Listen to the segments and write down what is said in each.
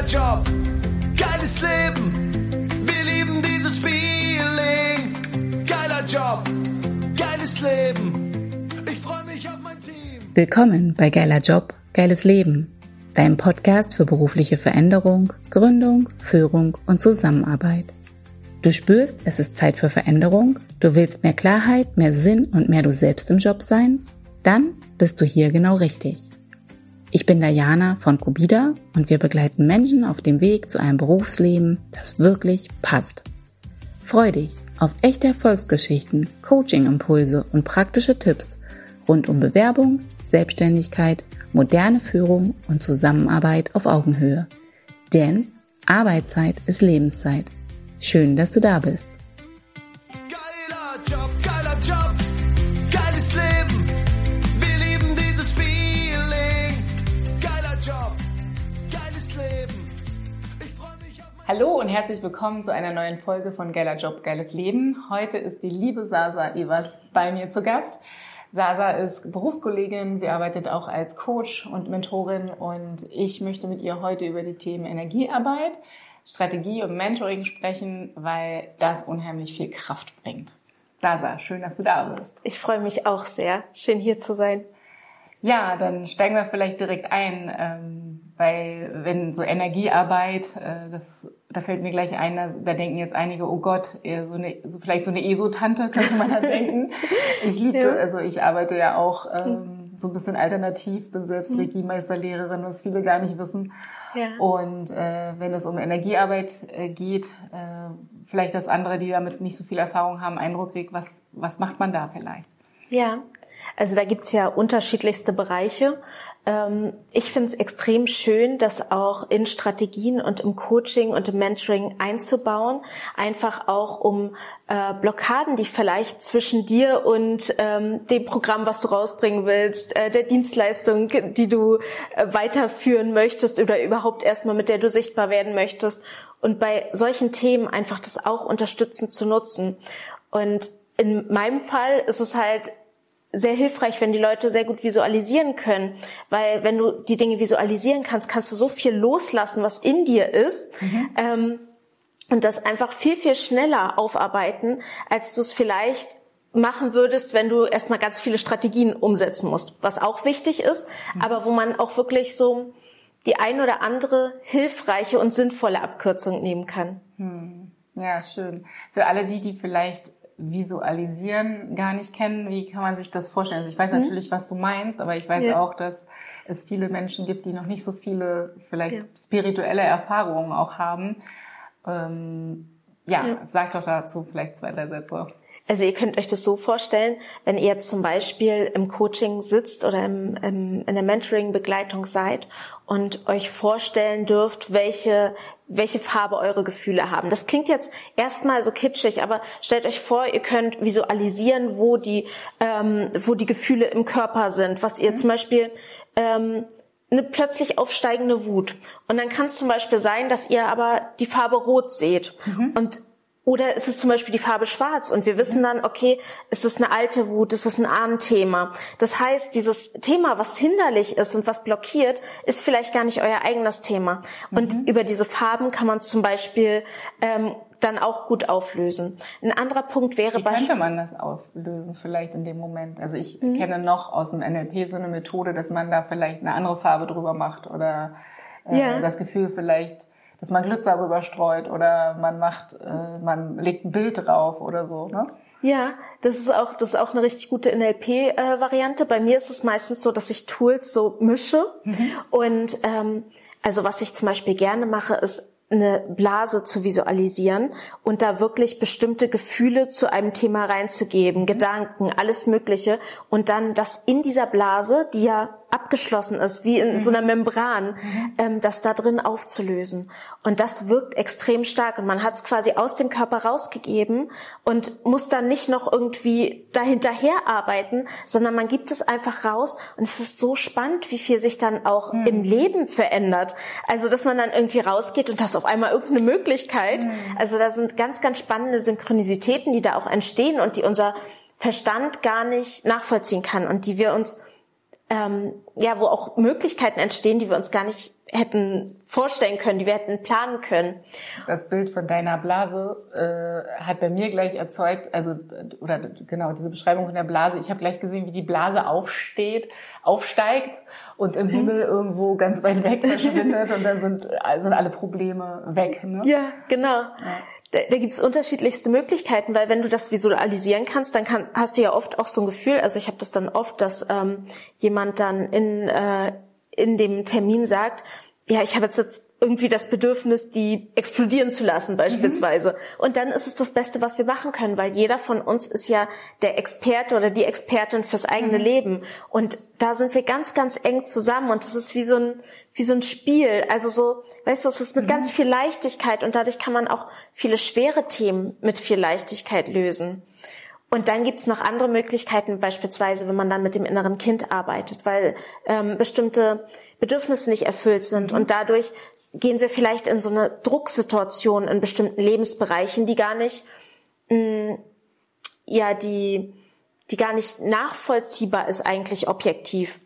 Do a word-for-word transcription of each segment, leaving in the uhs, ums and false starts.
Job, geiles Leben. Wir lieben dieses Feeling. Geiler Job, geiles Leben. Ich freue mich auf mein Team. Willkommen bei Geiler Job, geiles Leben. Dein Podcast für berufliche Veränderung, Gründung, Führung und Zusammenarbeit. Du spürst, es ist Zeit für Veränderung, du willst mehr Klarheit, mehr Sinn und mehr du selbst im Job sein? Dann bist du hier genau richtig. Ich bin Diana von Cobida und wir begleiten Menschen auf dem Weg zu einem Berufsleben, das wirklich passt. Freu dich auf echte Erfolgsgeschichten, Coaching-Impulse und praktische Tipps rund um Bewerbung, Selbstständigkeit, moderne Führung und Zusammenarbeit auf Augenhöhe. Denn Arbeitszeit ist Lebenszeit. Schön, dass du da bist. Geiler Job, geiler Job, geiles Leben. Wir lieben dieses Feeling. Geiler Job, geiles Leben. Ich freue mich auf mein Hallo und herzlich willkommen zu einer neuen Folge von Geiler Job, geiles Leben. Heute ist die liebe Sasa Ewert bei mir zu Gast. Sasa ist Berufskollegin, sie arbeitet auch als Coach und Mentorin und ich möchte mit ihr heute über die Themen Energiearbeit, Strategie und Mentoring sprechen, weil das unheimlich viel Kraft bringt. Sasa, schön, dass du da bist. Ich freue mich auch sehr. Schön, hier zu sein. Ja, dann steigen wir vielleicht direkt ein, ähm, weil wenn so Energiearbeit, äh, das, da fällt mir gleich ein, da, da denken jetzt einige, oh Gott, eher so eine, so vielleicht so eine E S O-Tante könnte man da denken. Ich liebe, ja. also ich arbeite ja auch ähm, so ein bisschen alternativ, bin selbst mhm. Regiemeisterlehrerin, was viele gar nicht wissen. Ja. Und äh, wenn es um Energiearbeit äh, geht, äh, vielleicht dass andere, die damit nicht so viel Erfahrung haben, Eindruck kriegt, was was macht man da vielleicht? Ja, also da gibt's ja unterschiedlichste Bereiche. Ähm, ich finde es extrem schön, das auch in Strategien und im Coaching und im Mentoring einzubauen, einfach auch um äh, Blockaden, die vielleicht zwischen dir und ähm, dem Programm, was du rausbringen willst, äh, der Dienstleistung, die du äh, weiterführen möchtest oder überhaupt erstmal mit der du sichtbar werden möchtest, und bei solchen Themen einfach das auch unterstützend zu nutzen. Und in meinem Fall ist es halt sehr hilfreich, wenn die Leute sehr gut visualisieren können, weil wenn du die Dinge visualisieren kannst, kannst du so viel loslassen, was in dir ist, mhm. ähm, und das einfach viel, viel schneller aufarbeiten, als du es vielleicht machen würdest, wenn du erstmal ganz viele Strategien umsetzen musst, was auch wichtig ist, mhm. aber wo man auch wirklich so die ein oder andere hilfreiche und sinnvolle Abkürzung nehmen kann. Hm. Ja, schön. Für alle die, die vielleicht Visualisieren gar nicht kennen, wie kann man sich das vorstellen? Also ich weiß natürlich, mhm. was du meinst, aber ich weiß ja. auch, dass es viele Menschen gibt, die noch nicht so viele vielleicht ja. spirituelle Erfahrungen auch haben. Ähm, ja, ja, sag doch dazu vielleicht zwei, drei Sätze. Also ihr könnt euch das so vorstellen, wenn ihr jetzt zum Beispiel im Coaching sitzt oder im, im, in der Mentoring-Begleitung seid und euch vorstellen dürft, welche welche Farbe eure Gefühle haben. Das klingt jetzt erstmal so kitschig, aber stellt euch vor, ihr könnt visualisieren, wo die ähm, wo die Gefühle im Körper sind, was ihr mhm. zum Beispiel ähm, eine plötzlich aufsteigende Wut. Und dann kann es zum Beispiel sein, dass ihr aber die Farbe Rot seht. Mhm. Und oder ist es zum Beispiel die Farbe Schwarz und wir wissen dann, okay, ist es eine alte Wut, ist es ein Ahnenthema. Das heißt, dieses Thema, was hinderlich ist und was blockiert, ist vielleicht gar nicht euer eigenes Thema. Und mhm. über diese Farben kann man zum Beispiel ähm, dann auch gut auflösen. Ein anderer Punkt wäre... Wie könnte man das auflösen vielleicht in dem Moment? Also ich mhm. kenne noch aus dem N L P so eine Methode, dass man da vielleicht eine andere Farbe drüber macht oder äh, ja. das Gefühl vielleicht... dass man Glitzer rüber streut oder man macht, äh, man legt ein Bild drauf oder so, ne? Ja, das ist auch, das ist auch eine richtig gute N L P-Variante. Bei mir ist es meistens so, dass ich Tools so mische. Mhm. Und ähm, also was ich zum Beispiel gerne mache, ist eine Blase zu visualisieren und da wirklich bestimmte Gefühle zu einem Thema reinzugeben, mhm. Gedanken, alles Mögliche, und dann das in dieser Blase, die ja abgeschlossen ist, wie in mhm. so einer Membran, mhm. ähm, das da drin aufzulösen. Und das wirkt extrem stark und man hat es quasi aus dem Körper rausgegeben und muss dann nicht noch irgendwie dahinterher arbeiten, sondern man gibt es einfach raus und es ist so spannend, wie viel sich dann auch mhm. im Leben verändert. Also, dass man dann irgendwie rausgeht und das auf einmal irgendeine Möglichkeit. Mhm. Also da sind ganz, ganz spannende Synchronizitäten, die da auch entstehen und die unser Verstand gar nicht nachvollziehen kann und die wir uns, ähm, ja, wo auch Möglichkeiten entstehen, die wir uns gar nicht hätten vorstellen können, die wir hätten planen können. Das Bild von deiner Blase äh, hat bei mir gleich erzeugt, also oder genau diese Beschreibung von der Blase. Ich habe gleich gesehen, wie die Blase aufsteht, aufsteigt und im mhm. Himmel irgendwo ganz weit weg verschwindet und dann sind sind alle Probleme weg. Ne? Ja, genau. Ja. Da, da gibt's unterschiedlichste Möglichkeiten, weil wenn du das visualisieren kannst, dann kann, hast du ja oft auch so ein Gefühl. Also ich habe das dann oft, dass ähm, jemand dann in äh, in dem Termin sagt, ja, ich habe jetzt, jetzt irgendwie das Bedürfnis, die explodieren zu lassen beispielsweise. Mhm. Und dann ist es das Beste, was wir machen können, weil jeder von uns ist ja der Experte oder die Expertin fürs eigene mhm. Leben. Und da sind wir ganz, ganz eng zusammen und das ist wie so ein, wie so ein Spiel. Also so, weißt du, es ist mit mhm. ganz viel Leichtigkeit und dadurch kann man auch viele schwere Themen mit viel Leichtigkeit lösen. Und dann gibt's noch andere Möglichkeiten, beispielsweise, wenn man dann mit dem inneren Kind arbeitet, weil ähm, bestimmte Bedürfnisse nicht erfüllt sind. Und dadurch gehen wir vielleicht in so eine Drucksituation in bestimmten Lebensbereichen, die gar nicht, mh, ja, die, die gar nicht nachvollziehbar ist eigentlich objektiv.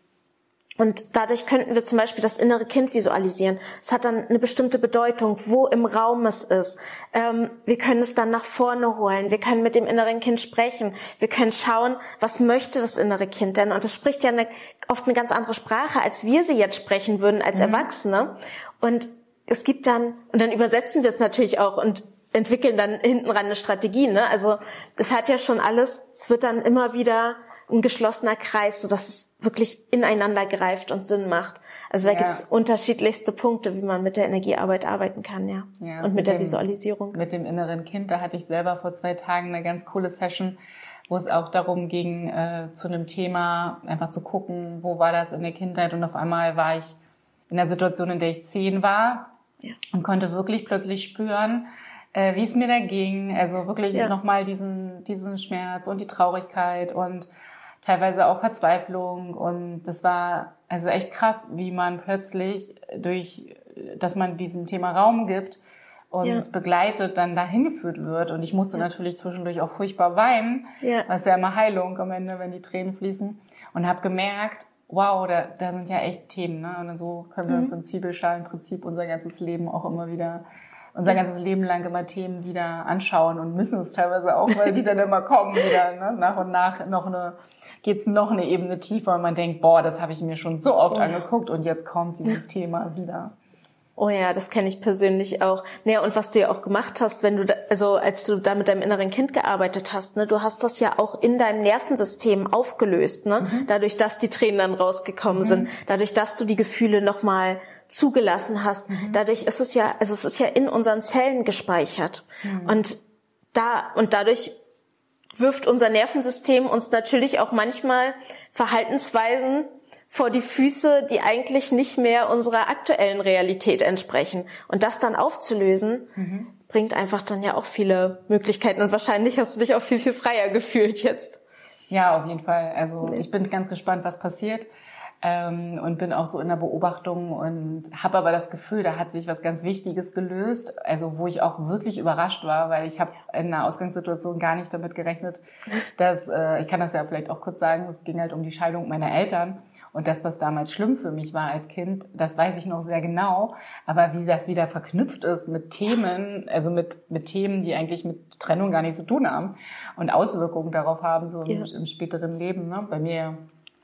Und dadurch könnten wir zum Beispiel das innere Kind visualisieren. Es hat dann eine bestimmte Bedeutung, wo im Raum es ist. Ähm, wir können es dann nach vorne holen. Wir können mit dem inneren Kind sprechen. Wir können schauen, was möchte das innere Kind denn? Und es spricht ja eine, oft eine ganz andere Sprache, als wir sie jetzt sprechen würden als mhm. Erwachsene. Und es gibt dann, und dann übersetzen wir es natürlich auch und entwickeln dann hinten ran eine Strategie. Ne? Also das hat ja schon alles, es wird dann immer wieder ein geschlossener Kreis, so dass es wirklich ineinander greift und Sinn macht. Also da ja. gibt es unterschiedlichste Punkte, wie man mit der Energiearbeit arbeiten kann, ja. ja und mit, mit der dem, Visualisierung. Mit dem inneren Kind, da hatte ich selber vor zwei Tagen eine ganz coole Session, wo es auch darum ging, äh, zu einem Thema einfach zu gucken, wo war das in der Kindheit, und auf einmal war ich in der Situation, in der ich zehn war ja. und konnte wirklich plötzlich spüren, äh, wie es mir da ging. Also wirklich ja. nochmal diesen, diesen Schmerz und die Traurigkeit und teilweise auch Verzweiflung, und das war also echt krass, wie man plötzlich durch, dass man diesem Thema Raum gibt und ja. begleitet, dann dahin geführt wird. Und ich musste ja. natürlich zwischendurch auch furchtbar weinen, ja. was ja immer Heilung am Ende, wenn die Tränen fließen, und habe gemerkt, wow, da, da sind ja echt Themen, ne? Und so können wir mhm. uns im Zwiebelschalenprinzip unser ganzes Leben auch immer wieder unser ganzes Leben lang immer Themen wieder anschauen und müssen es teilweise auch, weil die dann immer kommen wieder, ne? Nach und nach noch eine geht's noch eine Ebene tiefer und man denkt, boah, das habe ich mir schon so oft oh. angeguckt und jetzt kommt dieses Thema wieder. Oh ja, das kenne ich persönlich auch. Naja, und was du ja auch gemacht hast, wenn du, da, also als du da mit deinem inneren Kind gearbeitet hast, ne, du hast das ja auch in deinem Nervensystem aufgelöst, ne, mhm. dadurch, dass die Tränen dann rausgekommen mhm. sind, dadurch, dass du die Gefühle nochmal zugelassen hast, mhm. dadurch ist es ja, also es ist ja in unseren Zellen gespeichert mhm. und da und dadurch wirft unser Nervensystem uns natürlich auch manchmal Verhaltensweisen vor die Füße, die eigentlich nicht mehr unserer aktuellen Realität entsprechen. Und das dann aufzulösen, mhm. bringt einfach dann ja auch viele Möglichkeiten. Und wahrscheinlich hast du dich auch viel, viel freier gefühlt jetzt. Ja, auf jeden Fall. Also ich bin ganz gespannt, was passiert. Ähm, und bin auch so in der Beobachtung und habe aber das Gefühl, da hat sich was ganz Wichtiges gelöst, also wo ich auch wirklich überrascht war, weil ich habe in einer Ausgangssituation gar nicht damit gerechnet, dass, äh, ich kann das ja vielleicht auch kurz sagen, es ging halt um die Scheidung meiner Eltern und dass das damals schlimm für mich war als Kind, das weiß ich noch sehr genau, aber wie das wieder verknüpft ist mit Themen, also mit mit Themen, die eigentlich mit Trennung gar nichts zu tun haben und Auswirkungen darauf haben, so im, ja. im späteren Leben, ne? Bei mir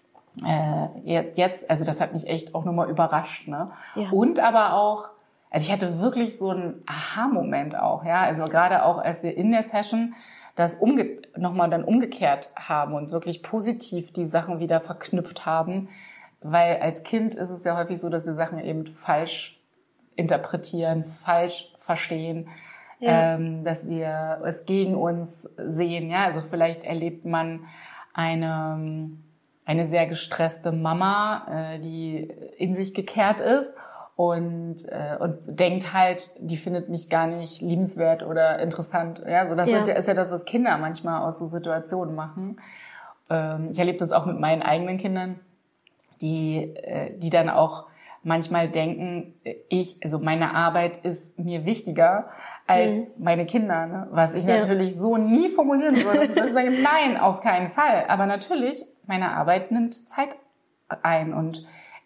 Äh, jetzt, also das hat mich echt auch nochmal überrascht, ne? Ja. Und aber auch, also ich hatte wirklich so einen Aha-Moment auch, ja, also gerade auch, als wir in der Session das umge- nochmal dann umgekehrt haben und wirklich positiv die Sachen wieder verknüpft haben, weil als Kind ist es ja häufig so, dass wir Sachen eben falsch interpretieren, falsch verstehen, ja. ähm, dass wir es gegen uns sehen, ja, also vielleicht erlebt man eine eine sehr gestresste Mama, äh, die in sich gekehrt ist und äh, und denkt halt, die findet mich gar nicht liebenswert oder interessant. Ja, so das ja. ist ja das, was Kinder manchmal aus so Situationen machen. Ähm, ich erlebe das auch mit meinen eigenen Kindern, die äh, die dann auch manchmal denken, ich, also meine Arbeit ist mir wichtiger als mhm. meine Kinder, ne? Was ich ja. natürlich so nie formulieren würde. Und ich sage, nein, auf keinen Fall. Aber natürlich, meine Arbeit nimmt Zeit ein und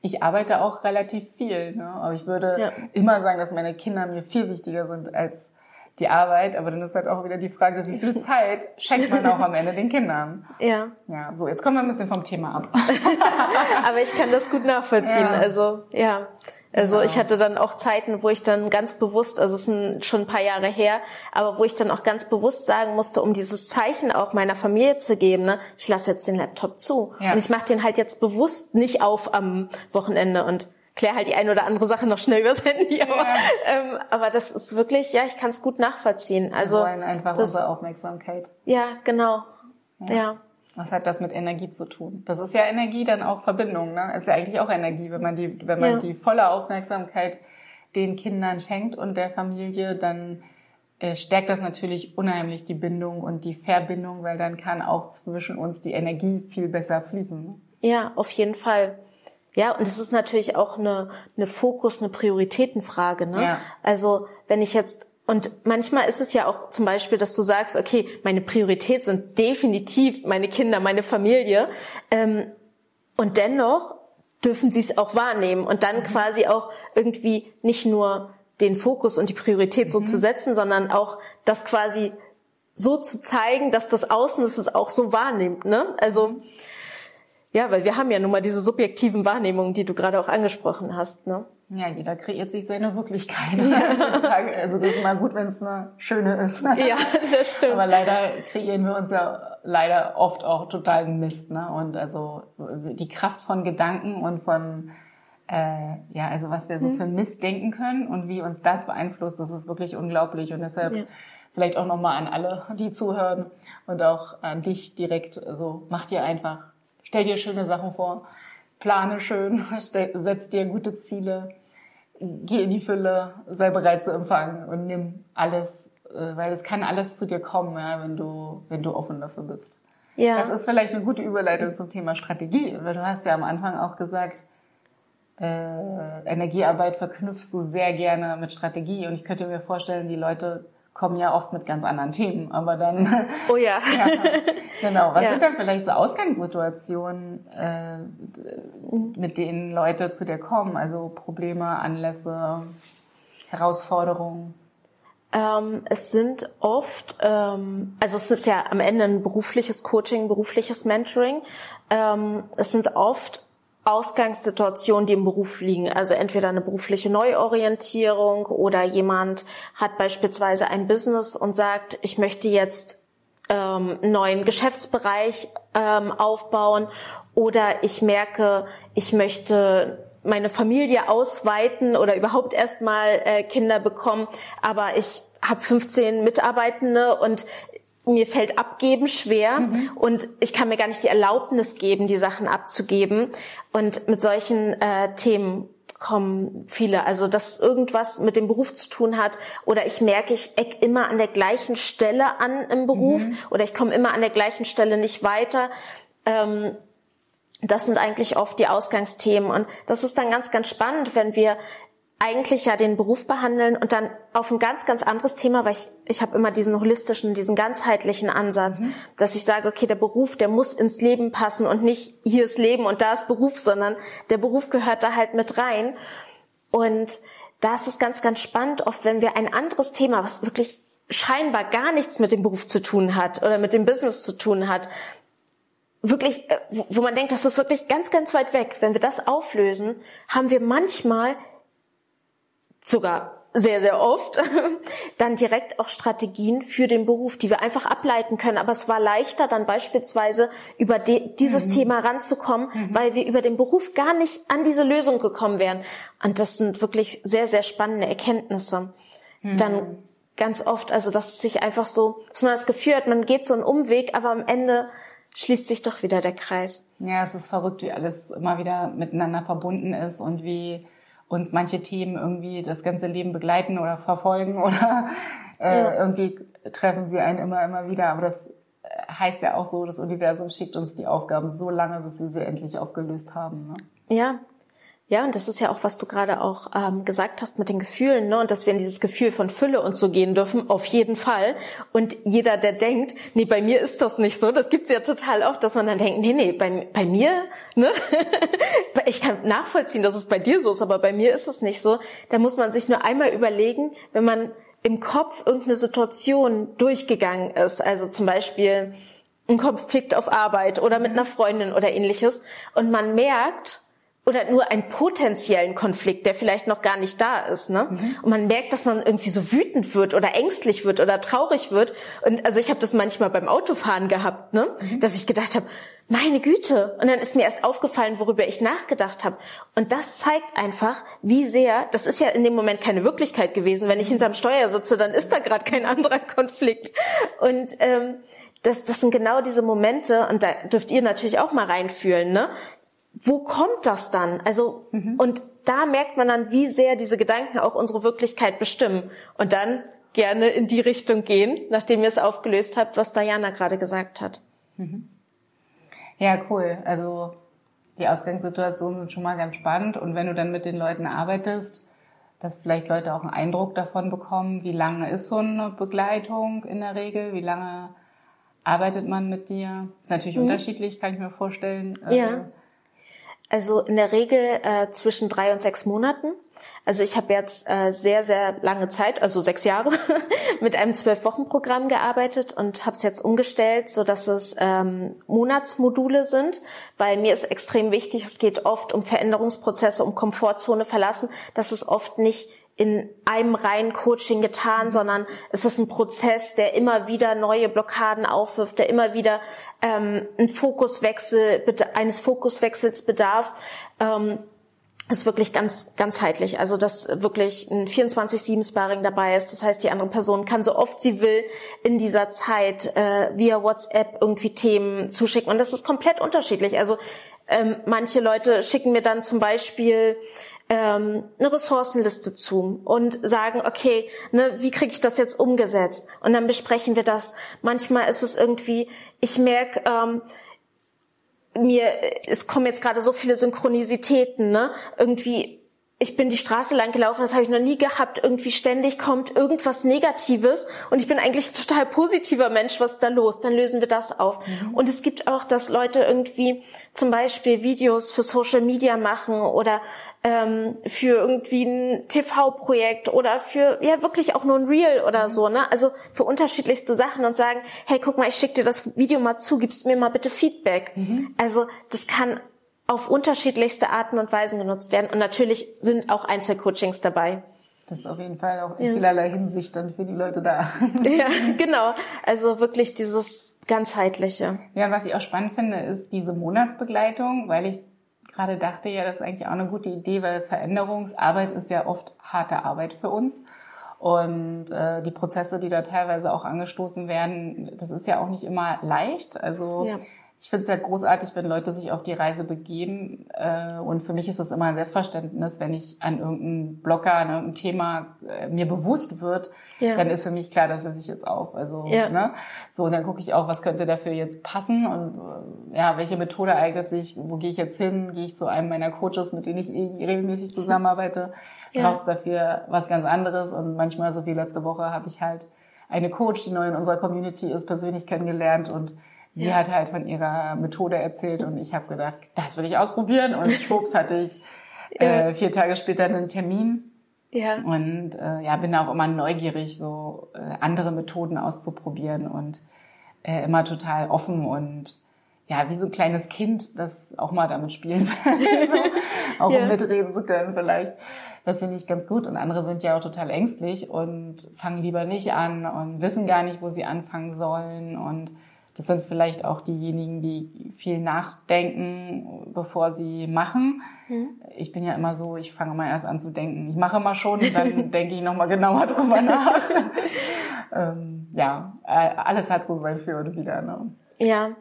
ich arbeite auch relativ viel, ne? Aber ich würde ja. immer sagen, dass meine Kinder mir viel wichtiger sind als die Arbeit. Aber dann ist halt auch wieder die Frage, wie viel Zeit schenkt man auch am Ende den Kindern? Ja. Ja, so, jetzt kommen wir ein bisschen vom Thema ab. Aber ich kann das gut nachvollziehen. Ja. Also, ja. Also ich hatte dann auch Zeiten, wo ich dann ganz bewusst, also es sind schon ein paar Jahre her, aber wo ich dann auch ganz bewusst sagen musste, um dieses Zeichen auch meiner Familie zu geben, ne, ich lasse jetzt den Laptop zu. Ja. Und ich mache den halt jetzt bewusst nicht auf am Wochenende und kläre halt die eine oder andere Sache noch schnell übers Handy. Ja. Aber, ähm, aber das ist wirklich, ja, ich kann es gut nachvollziehen. Also wir wollen einfach das, unsere Aufmerksamkeit. Ja, genau. Ja. ja. Was hat das mit Energie zu tun? Das ist ja Energie, dann auch Verbindung, ne? Ist ja eigentlich auch Energie, wenn man die, wenn man ja. die volle Aufmerksamkeit den Kindern schenkt und der Familie, dann äh, stärkt das natürlich unheimlich die Bindung und die Verbindung, weil dann kann auch zwischen uns die Energie viel besser fließen. Ne? Ja, auf jeden Fall. Ja, und es ist natürlich auch eine, eine Fokus-, eine Prioritätenfrage, ne? Ja. Also, wenn ich jetzt Und manchmal ist es ja auch zum Beispiel, dass du sagst, okay, meine Priorität sind definitiv meine Kinder, meine Familie. Ähm, und dennoch dürfen sie es auch wahrnehmen und dann mhm. quasi auch irgendwie nicht nur den Fokus und die Priorität so mhm. zu setzen, sondern auch das quasi so zu zeigen, dass das Außen es auch so wahrnimmt, ne? Also, ja, weil wir haben ja nun mal diese subjektiven Wahrnehmungen, die du gerade auch angesprochen hast, ne? Ja, jeder kreiert sich seine Wirklichkeit. Ja. Also das ist mal gut, wenn es eine schöne ist. Ja, das stimmt. Aber leider kreieren wir uns ja leider oft auch totalen Mist, ne? Und also die Kraft von Gedanken und von äh, ja, also was wir so hm. für Mist denken können und wie uns das beeinflusst, das ist wirklich unglaublich. Und deshalb ja. vielleicht auch nochmal an alle, die zuhören und auch an dich direkt, also mach dir einfach, stell dir schöne Sachen vor, plane schön, setz dir gute Ziele, geh in die Fülle, sei bereit zu empfangen und nimm alles, weil es kann alles zu dir kommen, ja, wenn du, wenn du offen dafür bist. Ja. Das ist vielleicht eine gute Überleitung zum Thema Strategie, weil du hast ja am Anfang auch gesagt, äh, Energiearbeit verknüpfst du sehr gerne mit Strategie und ich könnte mir vorstellen, die Leute kommen ja oft mit ganz anderen Themen, aber dann... Oh ja. ja genau. Was ja. sind dann vielleicht so Ausgangssituationen, äh, mit denen Leute zu dir kommen? Also Probleme, Anlässe, Herausforderungen? Ähm, es sind oft, ähm, also es ist ja am Ende ein berufliches Coaching, berufliches Mentoring. Ähm, es sind oft Ausgangssituationen, die im Beruf liegen. Also entweder eine berufliche Neuorientierung oder jemand hat beispielsweise ein Business und sagt, ich möchte jetzt ähm, einen neuen Geschäftsbereich ähm, aufbauen oder ich merke, ich möchte meine Familie ausweiten oder überhaupt erstmal äh, Kinder bekommen, aber ich habe fünfzehn Mitarbeitende und mir fällt Abgeben schwer mhm. und ich kann mir gar nicht die Erlaubnis geben, die Sachen abzugeben. Und mit solchen äh, Themen kommen viele. Also, dass irgendwas mit dem Beruf zu tun hat oder ich merke, ich eck immer an der gleichen Stelle an im Beruf mhm. oder ich komme immer an der gleichen Stelle nicht weiter. Ähm, das sind eigentlich oft die Ausgangsthemen. Und das ist dann ganz, ganz spannend, wenn wir eigentlich ja den Beruf behandeln und dann auf ein ganz, ganz anderes Thema, weil ich, ich habe immer diesen holistischen, diesen ganzheitlichen Ansatz, mhm. dass ich sage, okay, der Beruf, der muss ins Leben passen und nicht hier ist Leben und da ist Beruf, sondern der Beruf gehört da halt mit rein. Und da ist es ganz, ganz spannend, oft wenn wir ein anderes Thema, was wirklich scheinbar gar nichts mit dem Beruf zu tun hat oder mit dem Business zu tun hat, wirklich, wo man denkt, das ist wirklich ganz, ganz weit weg. Wenn wir das auflösen, haben wir manchmal sogar sehr, sehr oft, dann direkt auch Strategien für den Beruf, die wir einfach ableiten können. Aber es war leichter, dann beispielsweise über de- dieses mhm. Thema ranzukommen, mhm. weil wir über den Beruf gar nicht an diese Lösung gekommen wären. Und das sind wirklich sehr, sehr spannende Erkenntnisse. Mhm. Dann ganz oft, also dass es sich einfach so, dass man das Gefühl hat, man geht so einen Umweg, aber am Ende schließt sich doch wieder der Kreis. Ja, es ist verrückt, wie alles immer wieder miteinander verbunden ist und wie uns manche Themen irgendwie das ganze Leben begleiten oder verfolgen oder äh, ja. irgendwie treffen sie einen immer, immer wieder. Aber das heißt ja auch so, das Universum schickt uns die Aufgaben so lange, bis wir sie endlich aufgelöst haben. Ne? Ja, Ja, und das ist ja auch, was du gerade auch ähm, gesagt hast mit den Gefühlen, ne? Und dass wir in dieses Gefühl von Fülle und so gehen dürfen, auf jeden Fall. Und jeder, der denkt, nee, bei mir ist das nicht so, das gibt's ja total oft, dass man dann denkt, nee, nee, bei, bei mir, ne? Ich kann nachvollziehen, dass es bei dir so ist, aber bei mir ist es nicht so. Da muss man sich nur einmal überlegen, wenn man im Kopf irgendeine Situation durchgegangen ist, also zum Beispiel ein Konflikt auf Arbeit oder mit einer Freundin oder ähnliches, und man merkt, oder nur einen potenziellen Konflikt, der vielleicht noch gar nicht da ist, ne? Mhm. Und man merkt, dass man irgendwie so wütend wird oder ängstlich wird oder traurig wird. Und also ich habe das manchmal beim Autofahren gehabt, ne? Mhm. Dass ich gedacht habe, meine Güte. Und dann ist mir erst aufgefallen, worüber ich nachgedacht habe. Und das zeigt einfach, wie sehr, das ist ja in dem Moment keine Wirklichkeit gewesen. Wenn ich hinterm Steuer sitze, dann ist da gerade kein anderer Konflikt. Und ähm, das, das sind genau diese Momente, und da dürft ihr natürlich auch mal reinfühlen, ne? Wo kommt das dann? Also, mhm. und da merkt man dann, wie sehr diese Gedanken auch unsere Wirklichkeit bestimmen. Und dann gerne in die Richtung gehen, nachdem ihr es aufgelöst habt, was Diana gerade gesagt hat. Mhm. Ja, cool. Also, die Ausgangssituationen sind schon mal ganz spannend. Und wenn du dann mit den Leuten arbeitest, dass vielleicht Leute auch einen Eindruck davon bekommen, wie lange ist so eine Begleitung in der Regel? Wie lange arbeitet man mit dir? Ist natürlich mhm. unterschiedlich, kann ich mir vorstellen. Ja. Also in der Regel äh, zwischen drei und sechs Monaten. Also ich habe jetzt äh, sehr, sehr lange Zeit, also sechs Jahre, mit einem zwölf-Wochen-Programm gearbeitet und habe es jetzt umgestellt, so dass es ähm, Monatsmodule sind, weil mir ist extrem wichtig, es geht oft um Veränderungsprozesse, um Komfortzone verlassen, dass es oft nicht in einem reinen Coaching getan, sondern es ist ein Prozess, der immer wieder neue Blockaden aufwirft, der immer wieder ähm, ein Fokuswechsel, eines Fokuswechsels bedarf. Ähm, ist wirklich ganz ganzheitlich, also dass wirklich ein vierundzwanzig sieben Sparring dabei ist. Das heißt, die andere Person kann so oft sie will in dieser Zeit äh, via WhatsApp irgendwie Themen zuschicken, und das ist komplett unterschiedlich. Also ähm, manche Leute schicken mir dann zum Beispiel ähm, eine Ressourcenliste zu und sagen, okay, ne, wie kriege ich das jetzt umgesetzt? Und dann besprechen wir das. Manchmal ist es irgendwie, ich merke, ähm, mir, es kommen jetzt gerade so viele Synchronisitäten, ne? Irgendwie, ich bin die Straße lang gelaufen, das habe ich noch nie gehabt. Irgendwie ständig kommt irgendwas Negatives und ich bin eigentlich ein total positiver Mensch. Was ist da los? Dann lösen wir das auf. Mhm. Und es gibt auch, dass Leute irgendwie zum Beispiel Videos für Social Media machen oder ähm, für irgendwie ein T V-Projekt oder für ja wirklich auch nur ein Reel oder mhm. so, ne? Also für unterschiedlichste Sachen, und sagen, hey, guck mal, ich schicke dir das Video mal zu, gibst mir mal bitte Feedback. Mhm. Also das kann auf unterschiedlichste Arten und Weisen genutzt werden. Und natürlich sind auch Einzelcoachings dabei. Das ist auf jeden Fall auch in ja. vielerlei Hinsicht dann für die Leute da. Ja, genau. Also wirklich dieses ganzheitliche. Ja, was ich auch spannend finde, ist diese Monatsbegleitung, weil ich gerade dachte, ja, das ist eigentlich auch eine gute Idee, weil Veränderungsarbeit ist ja oft harte Arbeit für uns. Und äh, die Prozesse, die da teilweise auch angestoßen werden, das ist ja auch nicht immer leicht. Also ja. Ich finde es ja großartig, wenn Leute sich auf die Reise begeben. Äh, und für mich ist das immer ein Selbstverständnis, wenn ich an irgendeinem Blocker, an irgendeinem Thema äh, mir bewusst wird, ja. dann ist für mich klar, das löse ich jetzt auf. Also, ja. ne? So, und dann gucke ich auch, was könnte dafür jetzt passen und äh, ja, welche Methode eignet sich, wo gehe ich jetzt hin? Gehe ich zu einem meiner Coaches, mit denen ich eh regelmäßig zusammenarbeite? Ja. Brauchst dafür was ganz anderes? Und manchmal, so wie letzte Woche, habe ich halt eine Coach, die neu in unserer Community ist, persönlich kennengelernt, und sie ja. hat halt von ihrer Methode erzählt und ich habe gedacht, das will ich ausprobieren, und schwupps hatte ich ja. äh, vier Tage später einen Termin ja. und äh, ja, bin auch immer neugierig, so äh, andere Methoden auszuprobieren und äh, immer total offen und ja, wie so ein kleines Kind, das auch mal damit spielen will, so, auch ja. um mitreden zu können vielleicht. Das finde ich ganz gut, und andere sind ja auch total ängstlich und fangen lieber nicht an und wissen gar nicht, wo sie anfangen sollen, und das sind vielleicht auch diejenigen, die viel nachdenken, bevor sie machen. Mhm. Ich bin ja immer so, ich fange mal erst an zu denken. Ich mache immer schon, und dann denke ich nochmal genauer drüber nach. ähm, ja, alles hat so sein Für und Wider. Ne? Ja,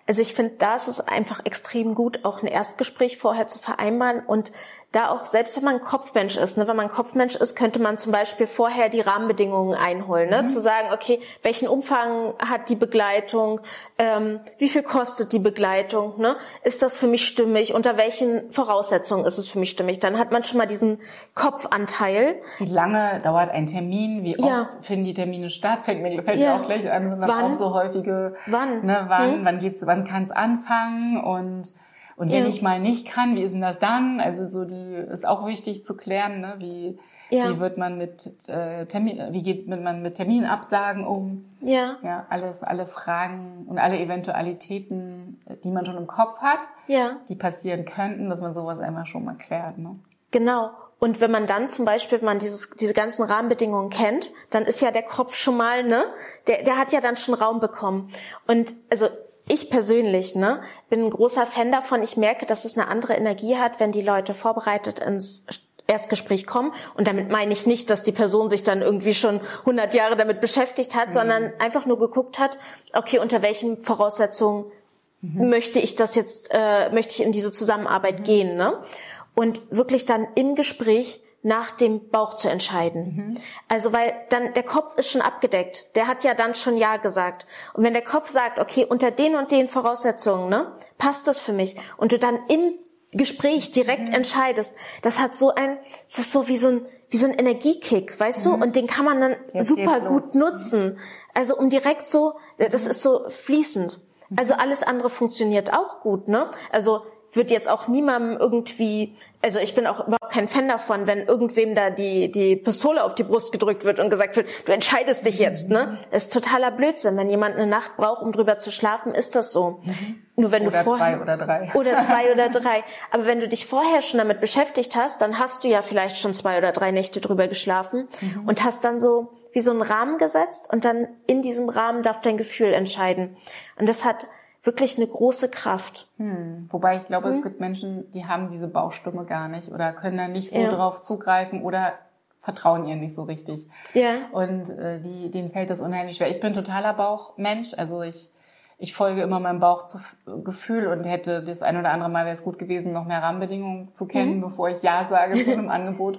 Also ich finde, da ist es einfach extrem gut, auch ein Erstgespräch vorher zu vereinbaren und da auch, selbst wenn man ein Kopfmensch ist, ne, wenn man ein Kopfmensch ist, könnte man zum Beispiel vorher die Rahmenbedingungen einholen, ne, mhm. zu sagen, okay, welchen Umfang hat die Begleitung, ähm, wie viel kostet die Begleitung, ne, ist das für mich stimmig, unter welchen Voraussetzungen ist es für mich stimmig, dann hat man schon mal diesen Kopfanteil. Wie lange dauert ein Termin, wie oft ja. finden die Termine statt, fällt mir, fällt ja. mir auch gleich an, das wann? Auch so häufige, wann, ne, wann, hm? wann geht's, wann kann es anfangen und Und wenn ja. ich mal nicht kann, wie ist denn das dann? Also so die ist auch wichtig zu klären, ne? Wie ja. wie wird man mit äh, Termin, wie geht man mit Terminabsagen um? Ja. Ja, alles, alle Fragen und alle Eventualitäten, die man schon im Kopf hat, ja. die passieren könnten, dass man sowas einmal schon mal klärt, ne? Genau. Und wenn man dann zum Beispiel, wenn man dieses, diese ganzen Rahmenbedingungen kennt, dann ist ja der Kopf schon mal, ne? Der, der hat ja dann schon Raum bekommen. Und also ich persönlich, ne, bin ein großer Fan davon. Ich merke, dass es eine andere Energie hat, wenn die Leute vorbereitet ins Erstgespräch kommen. Und damit meine ich nicht, dass die Person sich dann irgendwie schon hundert Jahre damit beschäftigt hat, mhm. sondern einfach nur geguckt hat, okay, unter welchen Voraussetzungen mhm. möchte ich das jetzt, äh, möchte ich in diese Zusammenarbeit mhm. gehen, ne? Und wirklich dann im Gespräch nach dem Bauch zu entscheiden. Mhm. Also weil dann der Kopf ist schon abgedeckt. Der hat ja dann schon Ja gesagt. Und wenn der Kopf sagt, okay, unter den und den Voraussetzungen, ne, passt das für mich, und du dann im Gespräch direkt mhm. entscheidest, das hat so ein, das ist so wie so ein, wie so ein Energiekick, weißt mhm. du? Und den kann man dann Jetzt super gut nutzen. Also um direkt so, das ist so fließend. Mhm. Also alles andere funktioniert auch gut, ne? Also wird jetzt auch niemandem irgendwie, also ich bin auch überhaupt kein Fan davon, wenn irgendwem da die die Pistole auf die Brust gedrückt wird und gesagt wird, du entscheidest dich jetzt, ne? Das ist totaler Blödsinn. Wenn jemand eine Nacht braucht, um drüber zu schlafen, ist das so. Mhm. Nur wenn oder du vorher, zwei oder drei. Oder zwei oder drei. Aber wenn du dich vorher schon damit beschäftigt hast, dann hast du ja vielleicht schon zwei oder drei Nächte drüber geschlafen mhm. und hast dann so wie so einen Rahmen gesetzt, und dann in diesem Rahmen darf dein Gefühl entscheiden. Und das hat wirklich eine große Kraft. Hm. Wobei ich glaube, hm. es gibt Menschen, die haben diese Bauchstimme gar nicht oder können da nicht so ja. drauf zugreifen oder vertrauen ihr nicht so richtig. Ja. Und äh, die, denen fällt das unheimlich schwer. Ich bin totaler Bauchmensch, also ich ich folge immer meinem Bauchgefühl und hätte das ein oder andere Mal, wäre es gut gewesen, noch mehr Rahmenbedingungen zu kennen, mhm. bevor ich Ja sage zu einem Angebot.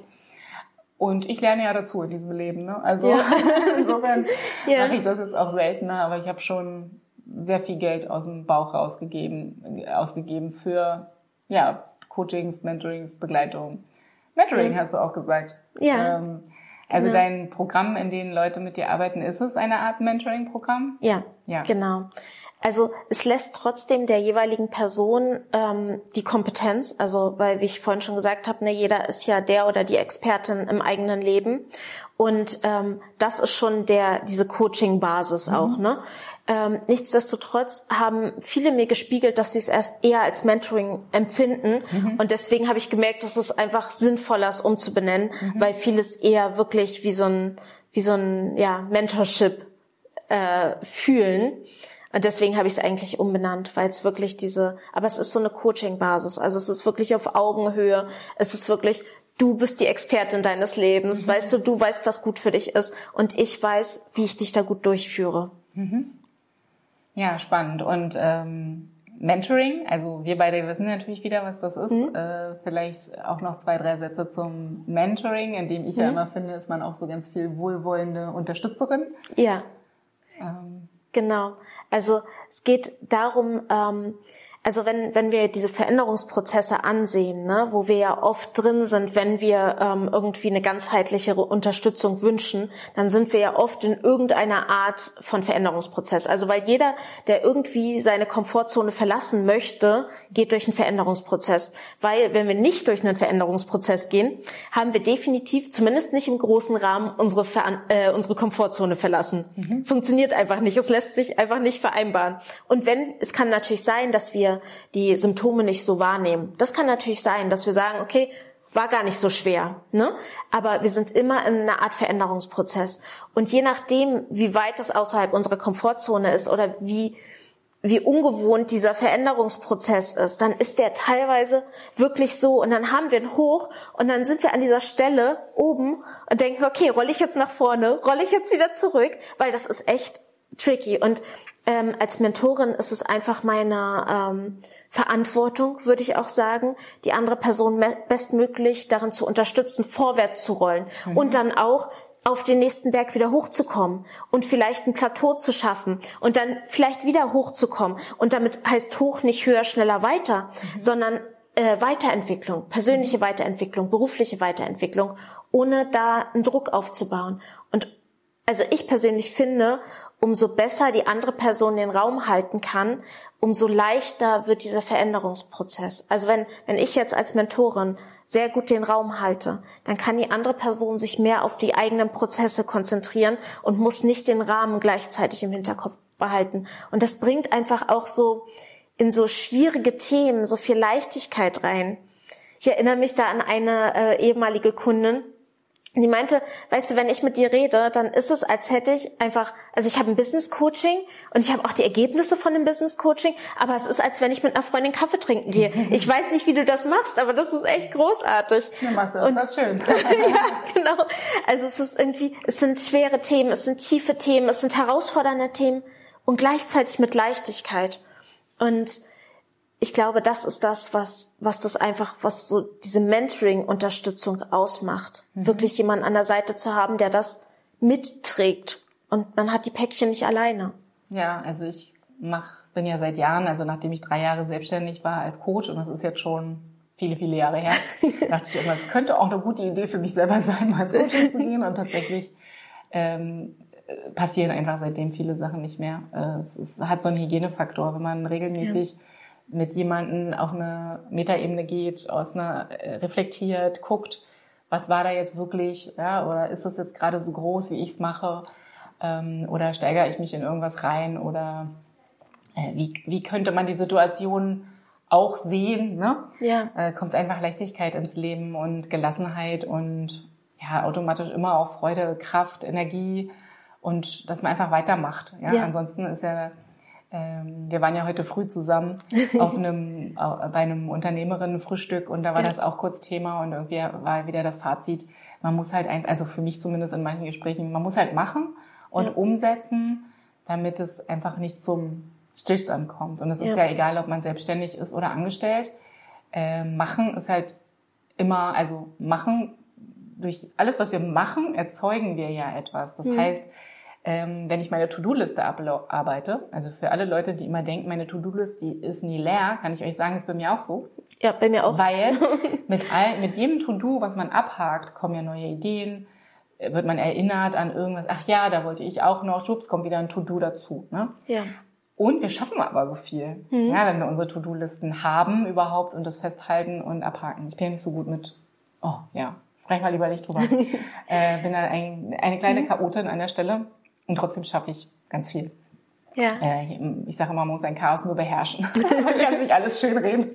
Und ich lerne ja dazu in diesem Leben, ne? Also ja. insofern ja. mache ich das jetzt auch seltener, aber ich habe schon sehr viel Geld aus dem Bauch rausgegeben, ausgegeben für, ja, Coachings, Mentorings, Begleitung. Mentoring mhm. hast du auch gesagt. Ja. Ähm, also genau. Dein Programm, in dem Leute mit dir arbeiten, ist es eine Art Mentoring-Programm? Ja, ja, genau. Also es lässt trotzdem der jeweiligen Person ähm, die Kompetenz, also weil, wie ich vorhin schon gesagt habe, ne, jeder ist ja der oder die Expertin im eigenen Leben, und ähm, das ist schon der diese Coaching-Basis mhm. auch, ne? Ähm, nichtsdestotrotz haben viele mir gespiegelt, dass sie es erst eher als Mentoring empfinden, mhm. und deswegen habe ich gemerkt, dass es einfach sinnvoller ist, umzubenennen, mhm. weil vieles eher wirklich wie so ein wie so ein ja Mentorship äh, fühlen. Und deswegen habe ich es eigentlich umbenannt, weil es wirklich diese, aber es ist so eine Coaching-Basis. Also es ist wirklich auf Augenhöhe. Es ist wirklich, du bist die Expertin deines Lebens. Mhm. Weißt du, du weißt, was gut für dich ist. Und ich weiß, wie ich dich da gut durchführe. Mhm. Ja, spannend. Und ähm, Mentoring, also wir beide wissen natürlich wieder, was das ist. Mhm. Äh, vielleicht auch noch zwei, drei Sätze zum Mentoring, in dem ich mhm. ja immer finde, ist man auch so ganz viel wohlwollende Unterstützerin. Ja. Ähm, Genau. Also es geht darum, ähm, also wenn wenn wir diese Veränderungsprozesse ansehen, ne, wo wir ja oft drin sind, wenn wir ähm, irgendwie eine ganzheitlichere Unterstützung wünschen, dann sind wir ja oft in irgendeiner Art von Veränderungsprozess. Also weil jeder, der irgendwie seine Komfortzone verlassen möchte, geht durch einen Veränderungsprozess. Weil wenn wir nicht durch einen Veränderungsprozess gehen, haben wir definitiv, zumindest nicht im großen Rahmen, unsere Ver- äh, unsere Komfortzone verlassen. Mhm. Funktioniert einfach nicht. Es lässt sich einfach nicht vereinbaren. Und wenn, es kann natürlich sein, dass wir die Symptome nicht so wahrnehmen. Das kann natürlich sein, dass wir sagen, okay, war gar nicht so schwer, ne? Aber wir sind immer in einer Art Veränderungsprozess. Und je nachdem, wie weit das außerhalb unserer Komfortzone ist oder wie wie ungewohnt dieser Veränderungsprozess ist, dann ist der teilweise wirklich so, und dann haben wir einen Hoch und dann sind wir an dieser Stelle oben und denken, okay, rolle ich jetzt nach vorne, rolle ich jetzt wieder zurück, weil das ist echt tricky. Und ähm, als Mentorin ist es einfach meine ähm, Verantwortung, würde ich auch sagen, die andere Person me- bestmöglich darin zu unterstützen, vorwärts zu rollen mhm. und dann auch auf den nächsten Berg wieder hochzukommen und vielleicht ein Plateau zu schaffen und dann vielleicht wieder hochzukommen. Und damit heißt hoch nicht höher, schneller, weiter, mhm. sondern äh, Weiterentwicklung, persönliche Weiterentwicklung, berufliche Weiterentwicklung, ohne da einen Druck aufzubauen. Und also ich persönlich finde, umso besser die andere Person den Raum halten kann, umso leichter wird dieser Veränderungsprozess. Also wenn, wenn ich jetzt als Mentorin sehr gut den Raum halte, dann kann die andere Person sich mehr auf die eigenen Prozesse konzentrieren und muss nicht den Rahmen gleichzeitig im Hinterkopf behalten. Und das bringt einfach auch so in so schwierige Themen so viel Leichtigkeit rein. Ich erinnere mich da an eine äh, ehemalige Kundin, die meinte, weißt du, wenn ich mit dir rede, dann ist es, als hätte ich einfach, also ich habe ein Business-Coaching und ich habe auch die Ergebnisse von dem Business-Coaching, aber es ist, als wenn ich mit einer Freundin Kaffee trinken gehe. Ich weiß nicht, wie du das machst, aber das ist echt großartig. Ja, machst du, das ist schön. Ja, genau. Also es ist irgendwie, es sind schwere Themen, es sind tiefe Themen, es sind herausfordernde Themen und gleichzeitig mit Leichtigkeit. Und ich glaube, das ist das, was, was das einfach, was so diese Mentoring-Unterstützung ausmacht. Mhm. Wirklich jemanden an der Seite zu haben, der das mitträgt. Und man hat die Päckchen nicht alleine. Ja, also ich mach, bin ja seit Jahren, also nachdem ich drei Jahre selbstständig war als Coach, und das ist jetzt schon viele, viele Jahre her, dachte ich immer, es könnte auch eine gute Idee für mich selber sein, mal ins Coaching zu gehen. Und tatsächlich ähm, passieren einfach seitdem viele Sachen nicht mehr. Es, es hat so einen Hygienefaktor, wenn man regelmäßig ja. mit jemandem auf eine Metaebene geht, aus einer reflektiert, guckt, was war da jetzt wirklich, ja, oder ist das jetzt gerade so groß, wie ich es mache, ähm, oder steigere ich mich in irgendwas rein, oder äh, wie wie könnte man die Situation auch sehen, ne? Ja. Äh, kommt einfach Leichtigkeit ins Leben und Gelassenheit und ja automatisch immer auch Freude, Kraft, Energie und dass man einfach weitermacht. Ja, ja. Ansonsten ist ja wir waren ja heute früh zusammen auf einem, bei einem Unternehmerinnenfrühstück und da war ja. das auch kurz Thema und irgendwie war wieder das Fazit, man muss halt einfach, also für mich zumindest in manchen Gesprächen, man muss halt machen und ja. umsetzen, damit es einfach nicht zum Stillstand kommt. Und es ist ja. ja egal, ob man selbstständig ist oder angestellt. Äh, machen ist halt immer, also machen, durch alles, was wir machen, erzeugen wir ja etwas. Das mhm. heißt, Ähm, wenn ich meine To-Do-Liste abarbeite, also für alle Leute, die immer denken, meine To-Do-Liste, die ist nie leer, kann ich euch sagen, ist bei mir auch so. Ja, bei mir auch. Weil mit all, mit jedem To-Do, was man abhakt, kommen ja neue Ideen, wird man erinnert an irgendwas, ach ja, da wollte ich auch noch, schwupps, kommt wieder ein To-Do dazu, ne? Ja. Und wir schaffen aber so viel, mhm. ja, wenn wir unsere To-Do-Listen haben überhaupt und das festhalten und abhaken. Ich bin ja nicht so gut mit, oh, ja, sprechen wir lieber nicht drüber. äh, bin da ein, eine kleine mhm. Chaotin an der Stelle. Und trotzdem schaffe ich ganz viel. Ja. Äh, ich ich sage immer, man muss ein Chaos nur beherrschen. Man kann sich alles schön reden.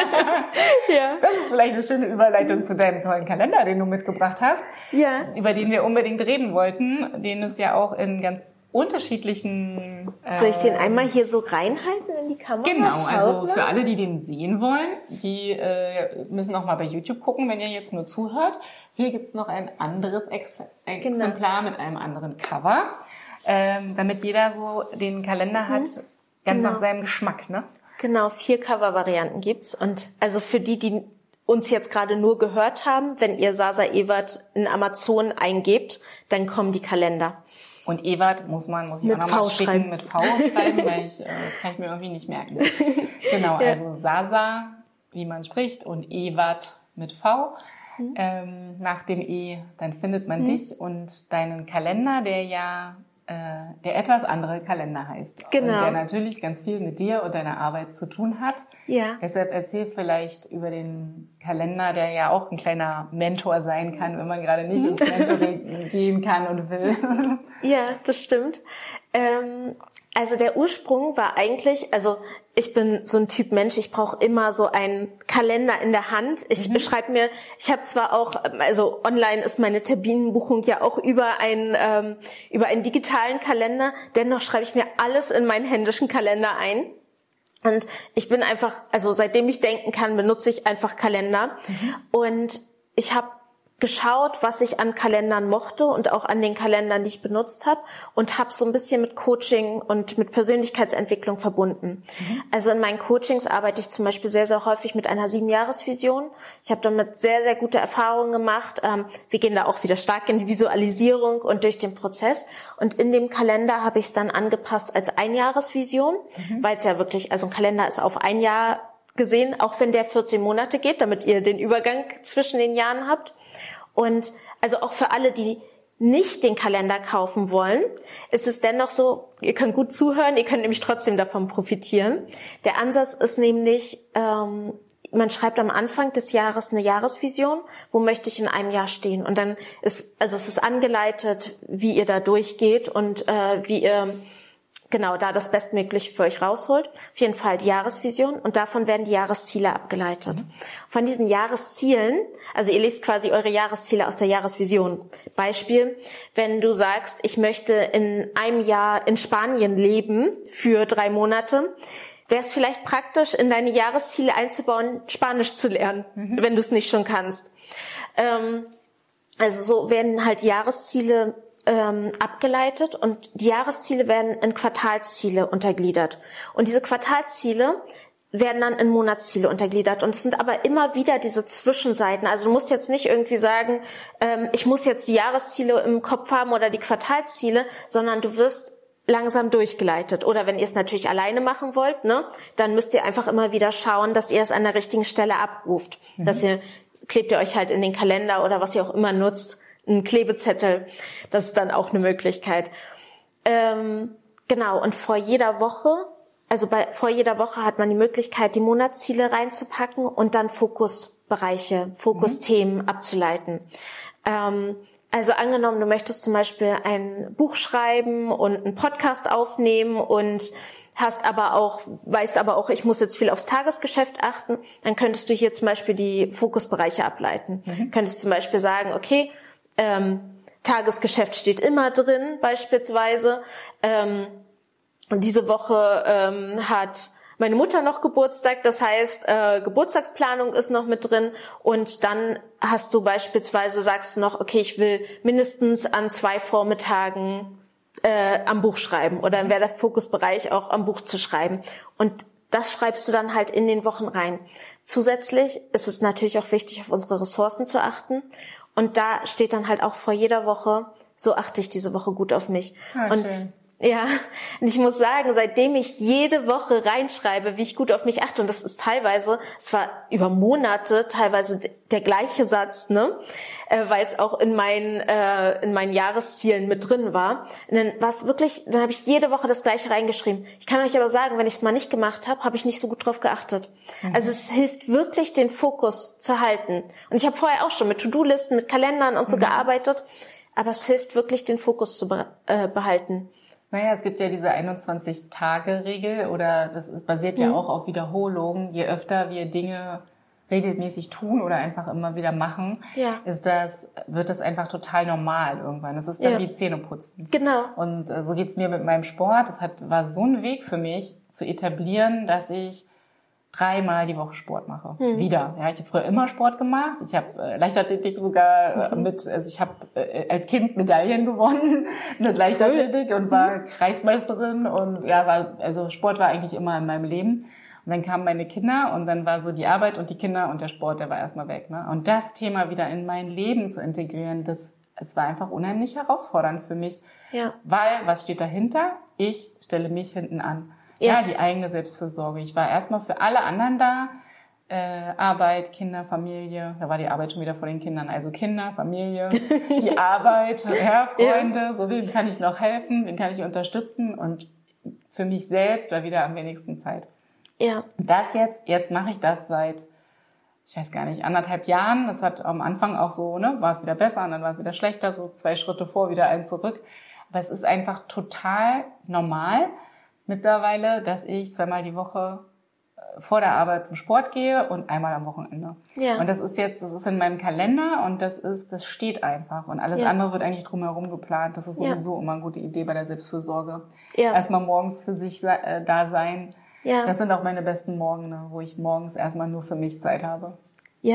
Ja. Das ist vielleicht eine schöne Überleitung zu deinem tollen Kalender, den du mitgebracht hast. Ja. Über den wir unbedingt reden wollten. Den es ja auch in ganz unterschiedlichen... Äh, Soll ich den einmal hier so reinhalten in die Kamera? Genau, Schaut also mal. für alle, die den sehen wollen, die äh, müssen noch mal bei YouTube gucken, wenn ihr jetzt nur zuhört. Hier gibt's noch ein anderes Expl- Exemplar genau. mit einem anderen Cover. Ähm, damit jeder so den Kalender hat, mhm. ganz genau. nach seinem Geschmack, ne? Genau, vier Cover-Varianten gibt's. Und also für die, die uns jetzt gerade nur gehört haben, wenn ihr Sasa Ewert in Amazon eingebt, dann kommen die Kalender. Und Ewert muss man, muss ich mit auch nochmal schicken, mit V schreiben, weil ich, äh, das kann ich mir irgendwie nicht merken. Genau, ja. Also Sasa, wie man spricht, und Ewert mit V. Mhm. Ähm, nach dem E, dann findet man mhm. dich und deinen Kalender, der ja der etwas andere Kalender heißt. Genau. Und der natürlich ganz viel mit dir und deiner Arbeit zu tun hat. Ja. Deshalb erzähl vielleicht über den Kalender, der ja auch ein kleiner Mentor sein kann, wenn man gerade nicht ins Mentoring gehen kann und will. Ja, das stimmt. Ähm, also der Ursprung war eigentlich, also ich bin so ein Typ Mensch, ich brauche immer so einen Kalender in der Hand. Ich mhm. schreibe mir, ich habe zwar auch, also online ist meine Terminbuchung ja auch über einen ähm, über einen digitalen Kalender, dennoch schreibe ich mir alles in meinen händischen Kalender ein. Und ich bin einfach, also seitdem ich denken kann, benutze ich einfach Kalender. Mhm. Und ich habe geschaut, was ich an Kalendern mochte und auch an den Kalendern, die ich benutzt habe, und habe so ein bisschen mit Coaching und mit Persönlichkeitsentwicklung verbunden. Mhm. Also in meinen Coachings arbeite ich zum Beispiel sehr, sehr häufig mit einer Sieben-Jahres-Vision. Ich habe damit sehr, sehr gute Erfahrungen gemacht. Wir gehen da auch wieder stark in die Visualisierung und durch den Prozess. Und in dem Kalender habe ich es dann angepasst als Einjahresvision, mhm. weil es ja wirklich, also ein Kalender ist auf ein Jahr gesehen, auch wenn der vierzehn Monate geht, damit ihr den Übergang zwischen den Jahren habt. Und also auch für alle, die nicht den Kalender kaufen wollen, ist es dennoch so, ihr könnt gut zuhören, ihr könnt nämlich trotzdem davon profitieren. Der Ansatz ist nämlich, ähm, man schreibt am Anfang des Jahres eine Jahresvision, wo möchte ich in einem Jahr stehen. Und dann ist, also es ist angeleitet, wie ihr da durchgeht und äh, wie ihr genau da das Bestmögliche für euch rausholt. Auf jeden Fall die Jahresvision, und davon werden die Jahresziele abgeleitet. Mhm. Von diesen Jahreszielen, also ihr lest quasi eure Jahresziele aus der Jahresvision. Beispiel, wenn du sagst, ich möchte in einem Jahr in Spanien leben für drei Monate, wäre es vielleicht praktisch, in deine Jahresziele einzubauen, Spanisch zu lernen, mhm. wenn du es nicht schon kannst. Ähm, also so werden halt Jahresziele Ähm, abgeleitet, und die Jahresziele werden in Quartalsziele untergliedert. Und diese Quartalsziele werden dann in Monatsziele untergliedert. Und es sind aber immer wieder diese Zwischenseiten. Also du musst jetzt nicht irgendwie sagen, ähm, ich muss jetzt die Jahresziele im Kopf haben oder die Quartalsziele, sondern du wirst langsam durchgeleitet. Oder wenn ihr es natürlich alleine machen wollt, ne, dann müsst ihr einfach immer wieder schauen, dass ihr es an der richtigen Stelle abruft. Mhm. Dass ihr, klebt ihr euch halt in den Kalender oder was ihr auch immer nutzt, ein Klebezettel, das ist dann auch eine Möglichkeit. Ähm, genau, und vor jeder Woche, also bei vor jeder Woche hat man die Möglichkeit, die Monatsziele reinzupacken und dann Fokusbereiche, Fokusthemen mhm. abzuleiten. Ähm, also angenommen, du möchtest zum Beispiel ein Buch schreiben und einen Podcast aufnehmen und hast aber auch, weißt aber auch, ich muss jetzt viel aufs Tagesgeschäft achten, dann könntest du hier zum Beispiel die Fokusbereiche ableiten. Mhm. Könntest zum Beispiel sagen, okay, Ähm, Tagesgeschäft steht immer drin, beispielsweise. Ähm, und diese Woche ähm, hat meine Mutter noch Geburtstag, das heißt, äh, Geburtstagsplanung ist noch mit drin. Und dann hast du beispielsweise, sagst du noch, okay, ich will mindestens an zwei Vormittagen äh, am Buch schreiben. Oder dann wäre der Fokusbereich auch am Buch zu schreiben. Und das schreibst du dann halt in den Wochen rein. Zusätzlich ist es natürlich auch wichtig, auf unsere Ressourcen zu achten. Und da steht dann halt auch vor jeder Woche, so achte ich diese Woche gut auf mich. Ah, und schön. Ja, und ich muss sagen, seitdem ich jede Woche reinschreibe, wie ich gut auf mich achte, und das ist teilweise, es war über Monate teilweise der gleiche Satz, ne, äh, weil es auch in meinen äh, in meinen Jahreszielen mit drin war. Und dann war es wirklich, dann habe ich jede Woche das Gleiche reingeschrieben. Ich kann euch aber sagen, wenn ich es mal nicht gemacht habe, habe ich nicht so gut drauf geachtet. Mhm. Also es hilft wirklich, den Fokus zu halten. Und ich habe vorher auch schon mit To-Do-Listen, mit Kalendern und so mhm. gearbeitet, aber es hilft wirklich, den Fokus zu be- äh, behalten. Naja, es gibt ja diese einundzwanzig-Tage-Regel, oder das basiert ja mhm. auch auf Wiederholung. Je öfter wir Dinge regelmäßig tun oder einfach immer wieder machen, ja. ist das, wird das einfach total normal irgendwann. Das ist dann ja. wie Zähneputzen. Genau. Und äh, so geht's mir mit meinem Sport. Das hat, war so ein Weg für mich, zu etablieren, dass ich dreimal die Woche Sport mache. Mhm. Wieder. Ja, ich habe früher immer Sport gemacht. Ich habe äh, Leichtathletik sogar äh, mit, also ich habe äh, als Kind Medaillen gewonnen mit Leichtathletik und war mhm. Kreismeisterin, und ja, war, also Sport war eigentlich immer in meinem Leben. Und dann kamen meine Kinder, und dann war so die Arbeit und die Kinder und der Sport, der war erstmal weg, ne? Und das Thema wieder in mein Leben zu integrieren, das, es war einfach unheimlich herausfordernd für mich. Ja. Weil, was steht dahinter? Ich stelle mich hinten an. Ja. ja, die eigene Selbstfürsorge. Ich war erstmal für alle anderen da. Äh, Arbeit, Kinder, Familie. Da war die Arbeit schon wieder vor den Kindern. Also Kinder, Familie, die Arbeit, ja, Freunde. Ja. So, wem kann ich noch helfen? Wen kann ich unterstützen? Und für mich selbst war wieder am wenigsten Zeit. Ja. Und das jetzt, jetzt mache ich das seit, ich weiß gar nicht, anderthalb Jahren. Das hat am Anfang auch so, ne, war es wieder besser und dann war es wieder schlechter. So zwei Schritte vor, wieder eins zurück. Aber es ist einfach total normal mittlerweile, dass ich zweimal die Woche vor der Arbeit zum Sport gehe und einmal am Wochenende. Ja. Und das ist jetzt, das ist in meinem Kalender, und das ist, das steht einfach. Und alles ja. andere wird eigentlich drumherum geplant. Das ist sowieso ja. immer eine gute Idee bei der Selbstfürsorge. Ja. Erstmal morgens für sich äh, da sein. Ja. Das sind auch meine besten Morgen, ne, wo ich morgens erstmal nur für mich Zeit habe. Ja.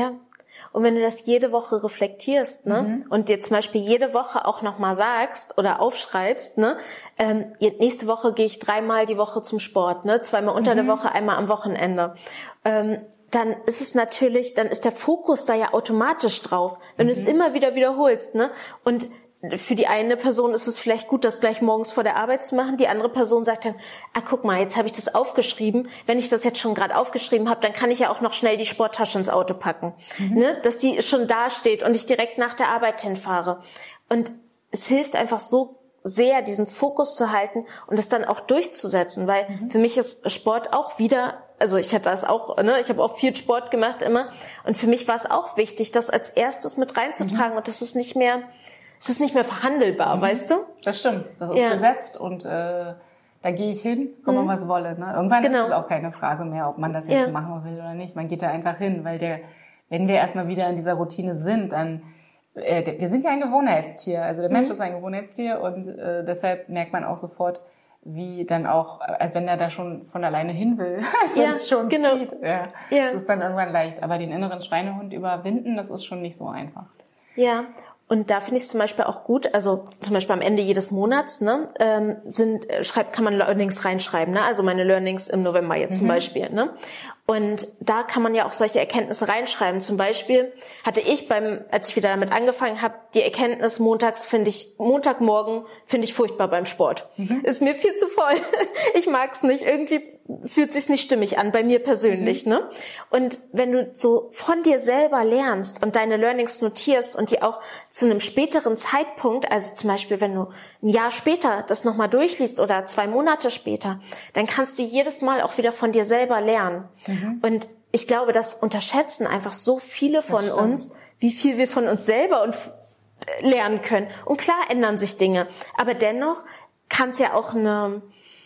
Und wenn du das jede Woche reflektierst, ne, mhm. und dir zum Beispiel jede Woche auch nochmal sagst oder aufschreibst, ne, ähm, nächste Woche gehe ich dreimal die Woche zum Sport, ne, zweimal unter mhm. der Woche, einmal am Wochenende, ähm, dann ist es natürlich, dann ist der Fokus da ja automatisch drauf, wenn mhm. du es immer wieder wiederholst, ne, und für die eine Person ist es vielleicht gut, das gleich morgens vor der Arbeit zu machen. Die andere Person sagt dann, ah, guck mal, jetzt habe ich das aufgeschrieben. Wenn ich das jetzt schon gerade aufgeschrieben habe, dann kann ich ja auch noch schnell die Sporttasche ins Auto packen. Mhm. Ne? Dass die schon da steht und ich direkt nach der Arbeit hinfahre. Und es hilft einfach so sehr, diesen Fokus zu halten und das dann auch durchzusetzen. Weil mhm. für mich ist Sport auch wieder, also ich hatte das auch, ne, ich habe auch viel Sport gemacht immer. Und für mich war es auch wichtig, das als erstes mit reinzutragen. Mhm. Und das ist nicht mehr... Es ist nicht mehr verhandelbar, mhm. weißt du? Das stimmt, das ist ja. gesetzt und äh, da gehe ich hin, komme mhm. was wolle. Ne? Irgendwann genau. ist es auch keine Frage mehr, ob man das jetzt ja. machen will oder nicht. Man geht da einfach hin, weil der, wenn wir erstmal wieder in dieser Routine sind, dann, äh, wir sind ja ein Gewohnheitstier, also der Mensch mhm. ist ein Gewohnheitstier und äh, deshalb merkt man auch sofort, wie dann auch, als wenn er da schon von alleine hin will, als wenn es ja, schon genau. zieht. Ja. Ja. Das ist dann irgendwann leicht, aber den inneren Schweinehund überwinden, das ist schon nicht so einfach. Ja. Und da finde ich es zum Beispiel auch gut, also zum Beispiel am Ende jedes Monats, ne, ähm, sind, schreibt, kann man Learnings reinschreiben, ne, also meine Learnings im November jetzt mhm. zum Beispiel, ne. Und da kann man ja auch solche Erkenntnisse reinschreiben. Zum Beispiel hatte ich beim, als ich wieder damit angefangen habe, die Erkenntnis, montags finde ich, Montagmorgen finde ich furchtbar beim Sport. Mhm. Ist mir viel zu voll. Ich mag's nicht. Irgendwie fühlt sich's nicht stimmig an, bei mir persönlich, mhm. ne? Und wenn du so von dir selber lernst und deine Learnings notierst und die auch zu einem späteren Zeitpunkt, also zum Beispiel, wenn du ein Jahr später das nochmal durchliest oder zwei Monate später, dann kannst du jedes Mal auch wieder von dir selber lernen. Mhm. Und ich glaube, das unterschätzen einfach so viele von uns, wie viel wir von uns selber und lernen können. Und klar ändern sich Dinge, aber dennoch kann es ja auch eine,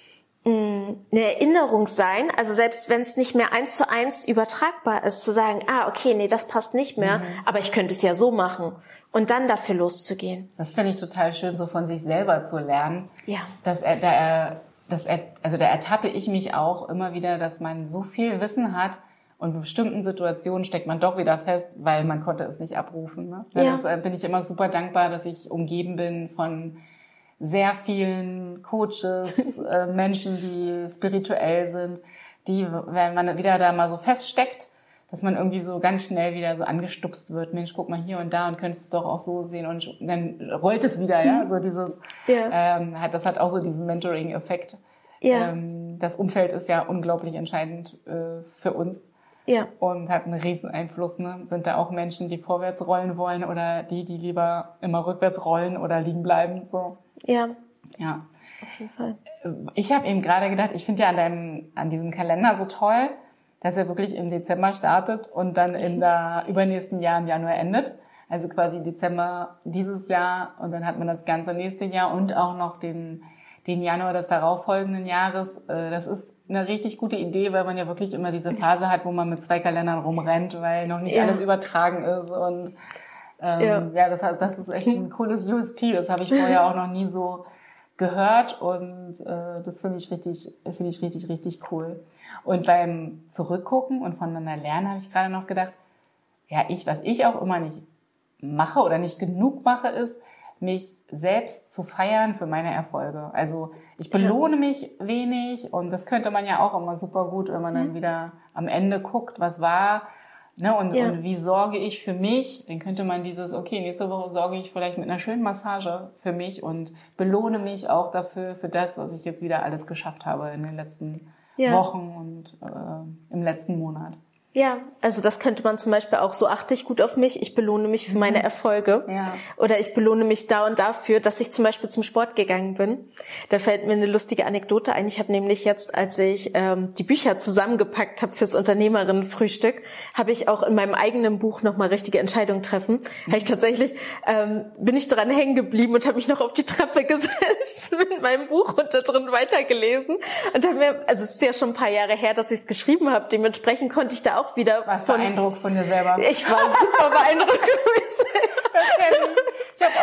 eine Erinnerung sein, also selbst wenn es nicht mehr eins zu eins übertragbar ist, zu sagen, ah, okay, nee, das passt nicht mehr, mhm. aber ich könnte es ja so machen und dann dafür loszugehen. Das finde ich total schön, so von sich selber zu lernen. Ja. Dass er, da er Das, also da ertappe ich mich auch immer wieder, dass man so viel Wissen hat und in bestimmten Situationen steckt man doch wieder fest, weil man konnte es nicht abrufen. Ne? Ja. Das bin ich immer super dankbar, dass ich umgeben bin von sehr vielen Coaches, äh, Menschen, die spirituell sind, die, wenn man wieder da mal so feststeckt, dass man irgendwie so ganz schnell wieder so angestupst wird. Mensch, guck mal hier und da und könntest es doch auch so sehen und dann rollt es wieder, ja, so dieses, ja. ähm, hat, das hat auch so diesen Mentoring-Effekt. Ja. Ähm, das Umfeld ist ja unglaublich entscheidend äh, für uns. Ja. Und hat einen riesen Einfluss, ne? Sind da auch Menschen, die vorwärts rollen wollen oder die, die lieber immer rückwärts rollen oder liegen bleiben, so. Ja. Ja. Auf jeden Fall. Ich habe eben gerade gedacht, ich finde ja an deinem, an diesem Kalender so toll, dass er wirklich im Dezember startet und dann in der übernächsten Jahr im Januar endet. Also quasi Dezember dieses Jahr und dann hat man das ganze nächste Jahr und auch noch den, den Januar des darauffolgenden Jahres. Das ist eine richtig gute Idee, weil man ja wirklich immer diese Phase hat, wo man mit zwei Kalendern rumrennt, weil noch nicht ja. alles übertragen ist und ähm, ja, ja das, hat, das ist echt ein cooles U S P. Das habe ich vorher auch noch nie so gehört und äh, das finde ich richtig, finde ich richtig, richtig cool. Und beim Zurückgucken und voneinander lernen habe ich gerade noch gedacht, ja, ich, was ich auch immer nicht mache oder nicht genug mache, ist, mich selbst zu feiern für meine Erfolge. Also ich belohne mich wenig und das könnte man ja auch immer super gut, wenn man dann wieder am Ende guckt, was war, ne, und, ja. und wie sorge ich für mich, dann könnte man dieses, okay, nächste Woche sorge ich vielleicht mit einer schönen Massage für mich und belohne mich auch dafür, für das, was ich jetzt wieder alles geschafft habe in den letzten Ja. Wochen und äh, im letzten Monat. Ja, also das könnte man zum Beispiel auch, so achte ich gut auf mich, ich belohne mich für meine Erfolge. Ja. Oder ich belohne mich da und dafür, dass ich zum Beispiel zum Sport gegangen bin. Da fällt mir eine lustige Anekdote ein. Ich habe nämlich jetzt, als ich ähm, die Bücher zusammengepackt habe fürs Unternehmerinnenfrühstück, habe ich auch in meinem eigenen Buch nochmal richtige Entscheidungen treffen. Mhm. Habe ich tatsächlich, ähm, bin ich dran hängen geblieben und habe mich noch auf die Treppe gesetzt mit meinem Buch und da drin weitergelesen. Und habe mir, also es ist ja schon ein paar Jahre her, dass ich es geschrieben habe, dementsprechend konnte ich da auch wieder was beeindruckt von dir selber. Ich war super beeindruckt von mir selber. Ich habe auch mal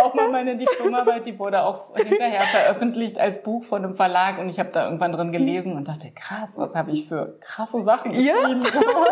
meine Diplomarbeit, die wurde auch hinterher veröffentlicht als Buch von einem Verlag und ich habe da irgendwann drin gelesen und dachte, krass, was habe ich für krasse Sachen geschrieben.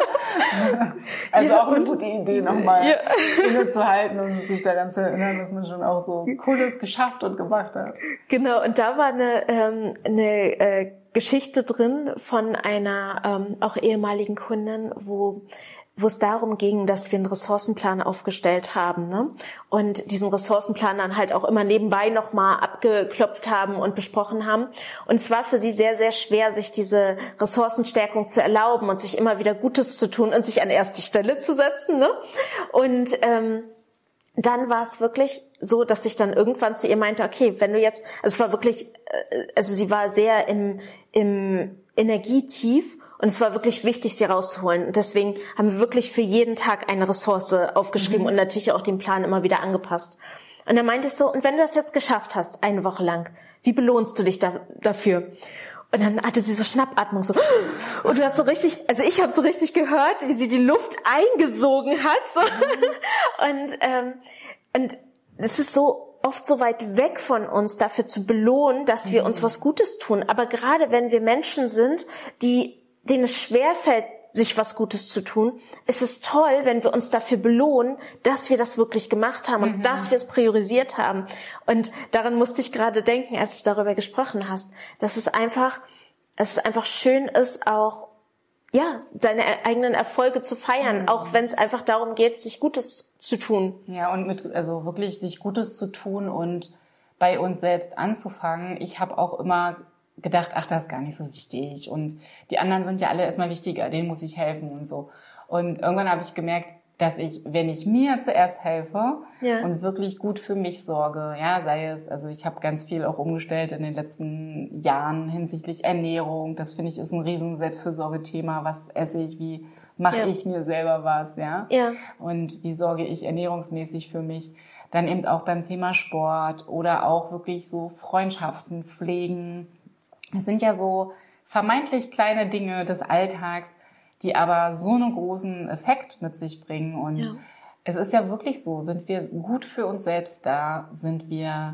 Ja. Also ja, auch eine gute Idee, nochmal ja. innezuhalten und sich daran zu erinnern, dass man schon auch so Cooles geschafft und gemacht hat. Genau, und da war eine, ähm, eine äh, Geschichte drin von einer ähm, auch ehemaligen Kundin, wo wo es darum ging, dass wir einen Ressourcenplan aufgestellt haben, ne? Und diesen Ressourcenplan dann halt auch immer nebenbei nochmal abgeklopft haben und besprochen haben. Und es war für sie sehr, sehr schwer, sich diese Ressourcenstärkung zu erlauben und sich immer wieder Gutes zu tun und sich an erste Stelle zu setzen, ne? Und ähm, dann war es wirklich so, dass ich dann irgendwann zu ihr meinte, okay, wenn du jetzt, also es war wirklich, also sie war sehr im, im Energietief und es war wirklich wichtig, sie rauszuholen. Und deswegen haben wir wirklich für jeden Tag eine Ressource aufgeschrieben mhm. und natürlich auch den Plan immer wieder angepasst. Und dann meinte ich so, und wenn du das jetzt geschafft hast, eine Woche lang, wie belohnst du dich da, dafür? Und dann hatte sie so Schnappatmung, so, und du hast so richtig, also ich habe so richtig gehört, wie sie die Luft eingesogen hat, so. Und, ähm, und es ist so oft so weit weg von uns, dafür zu belohnen, dass wir uns was Gutes tun. Aber gerade wenn wir Menschen sind, die, denen es schwerfällt, sich was Gutes zu tun, ist es toll, wenn wir uns dafür belohnen, dass wir das wirklich gemacht haben und mhm. dass wir es priorisiert haben. Und daran musste ich gerade denken, als du darüber gesprochen hast, dass es einfach, dass es einfach schön ist, auch ja, seine eigenen Erfolge zu feiern, mhm. auch wenn es einfach darum geht, sich Gutes zu tun. Ja, und mit, also wirklich sich Gutes zu tun und bei uns selbst anzufangen. Ich habe auch immer gedacht, ach, das ist gar nicht so wichtig und die anderen sind ja alle erstmal wichtiger, denen muss ich helfen und so. Und irgendwann habe ich gemerkt, dass ich, wenn ich mir zuerst helfe ja. und wirklich gut für mich sorge, ja, sei es, also ich habe ganz viel auch umgestellt in den letzten Jahren hinsichtlich Ernährung, das finde ich ist ein riesen Selbstfürsorgethema, was esse ich, wie mache ja. ich mir selber was, ja? ja, und wie sorge ich ernährungsmäßig für mich, dann eben auch beim Thema Sport oder auch wirklich so Freundschaften pflegen. Es sind ja so vermeintlich kleine Dinge des Alltags, die aber so einen großen Effekt mit sich bringen. Und ja. es ist ja wirklich so, sind wir gut für uns selbst da, sind wir,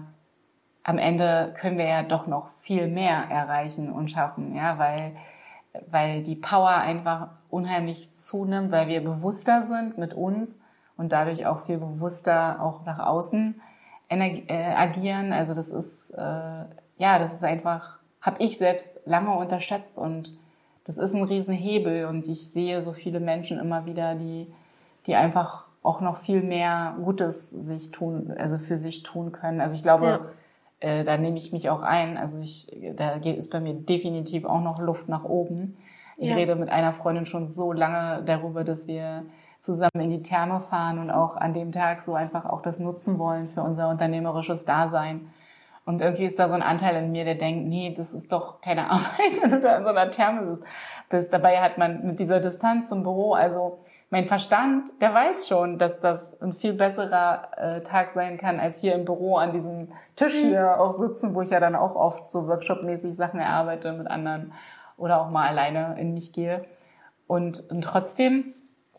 am Ende können wir ja doch noch viel mehr erreichen und schaffen, ja, weil, weil die Power einfach unheimlich zunimmt, weil wir bewusster sind mit uns und dadurch auch viel bewusster auch nach außen energi- äh, agieren. Also das ist, äh, ja, das ist einfach, habe ich selbst lange unterschätzt und das ist ein Riesenhebel und ich sehe so viele Menschen immer wieder, die, die einfach auch noch viel mehr Gutes sich tun, also für sich tun können. Also ich glaube, ja. äh, da nehme ich mich auch ein. Also ich, da ist bei mir definitiv auch noch Luft nach oben. Ich ja. rede mit einer Freundin schon so lange darüber, dass wir zusammen in die Therme fahren und auch an dem Tag so einfach auch das nutzen wollen für unser unternehmerisches Dasein. Und irgendwie ist da so ein Anteil in mir, der denkt, nee, das ist doch keine Arbeit, wenn du da in so einer Therme bist. Dabei hat man mit dieser Distanz zum Büro, also mein Verstand, der weiß schon, dass das ein viel besserer äh, Tag sein kann, als hier im Büro an diesem Tisch hier auch sitzen, wo ich ja dann auch oft so workshopmäßig Sachen erarbeite mit anderen oder auch mal alleine in mich gehe. Und, und trotzdem,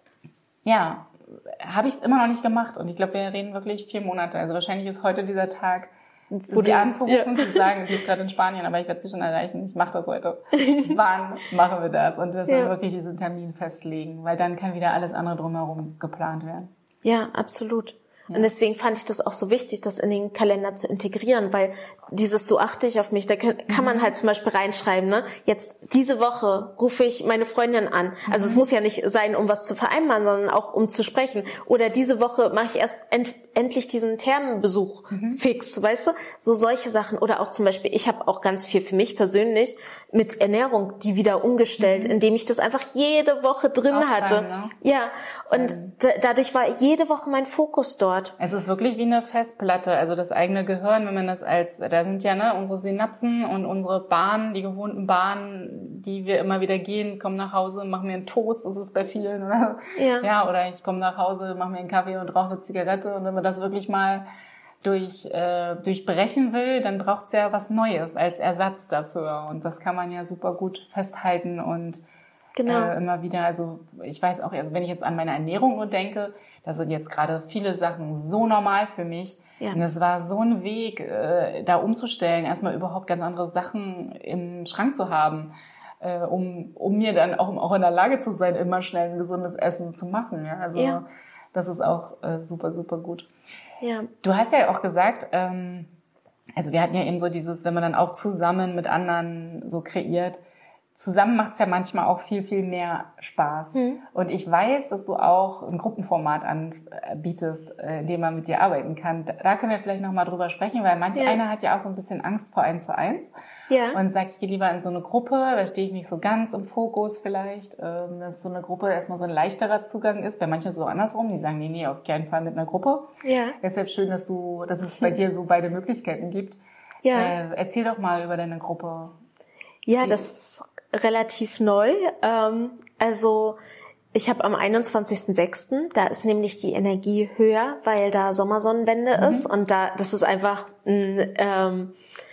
ja, habe ich es immer noch nicht gemacht. Und ich glaube, wir reden wirklich vier Monate. Also wahrscheinlich ist heute dieser Tag, Wo sie anzurufen, ja. zu sagen, die ist gerade in Spanien, aber ich werde sie schon erreichen, ich mache das heute. Wann machen wir das? Und dass ja. wir wirklich diesen Termin festlegen, weil dann kann wieder alles andere drumherum geplant werden. Ja, absolut. Ja. Und deswegen fand ich das auch so wichtig, das in den Kalender zu integrieren, weil dieses so achte ich auf mich, da kann, kann man halt zum Beispiel reinschreiben, ne? Jetzt diese Woche rufe ich meine Freundin an. Also mhm. es muss ja nicht sein, um was zu vereinbaren, sondern auch um zu sprechen. Oder diese Woche mache ich erst end, endlich diesen Thermenbesuch mhm. fix, weißt du? So solche Sachen. Oder auch zum Beispiel, ich habe auch ganz viel für mich persönlich mit Ernährung, die wieder umgestellt, mhm. indem ich das einfach jede Woche drin hatte. Ne? Ja, und ähm. da, dadurch war jede Woche mein Fokus dort. Es ist wirklich wie eine Festplatte, also das eigene Gehirn, wenn man das als, da sind ja ne unsere Synapsen und unsere Bahnen, die gewohnten Bahnen, die wir immer wieder gehen, kommen nach Hause, machen mir einen Toast, das ist bei vielen, oder? Ja. Ja, oder ich komme nach Hause, mache mir einen Kaffee und rauche eine Zigarette und wenn man das wirklich mal durch äh, durchbrechen will, dann braucht's ja was Neues als Ersatz dafür und das kann man ja super gut festhalten und genau. äh, immer wieder, also ich weiß auch, also wenn ich jetzt an meine Ernährung nur denke, da sind jetzt gerade viele Sachen so normal für mich, Ja. Und das war so ein Weg, äh, da umzustellen, erstmal überhaupt ganz andere Sachen im Schrank zu haben, äh, um um mir dann auch, auch in der Lage zu sein, immer schnell ein gesundes Essen zu machen. Ja? Also ja. das ist auch äh, super, super gut. Ja. Du hast ja auch gesagt, ähm, also wir hatten ja eben so dieses, wenn man dann auch zusammen mit anderen so kreiert, zusammen macht's ja manchmal auch viel, viel mehr Spaß. Mhm. Und ich weiß, dass du auch ein Gruppenformat anbietest, in dem man mit dir arbeiten kann. Da können wir vielleicht nochmal drüber sprechen, weil manch ja. einer hat ja auch so ein bisschen Angst vor eins zu eins. Ja. Und sagt, ich gehe lieber in so eine Gruppe, da stehe ich nicht so ganz im Fokus vielleicht, dass so eine Gruppe erstmal so ein leichterer Zugang ist. Bei manchen ist es so andersrum, die sagen, nee, nee, auf keinen Fall mit einer Gruppe. Ja. Deshalb schön, dass du, dass es bei dir so beide Möglichkeiten gibt. Ja. Äh, erzähl doch mal über deine Gruppe. Ja, das ist relativ neu. Ähm, also ich habe am einundzwanzigsten sechsten da ist nämlich die Energie höher, weil da Sommersonnenwende mhm. ist und da das ist einfach ein ähm,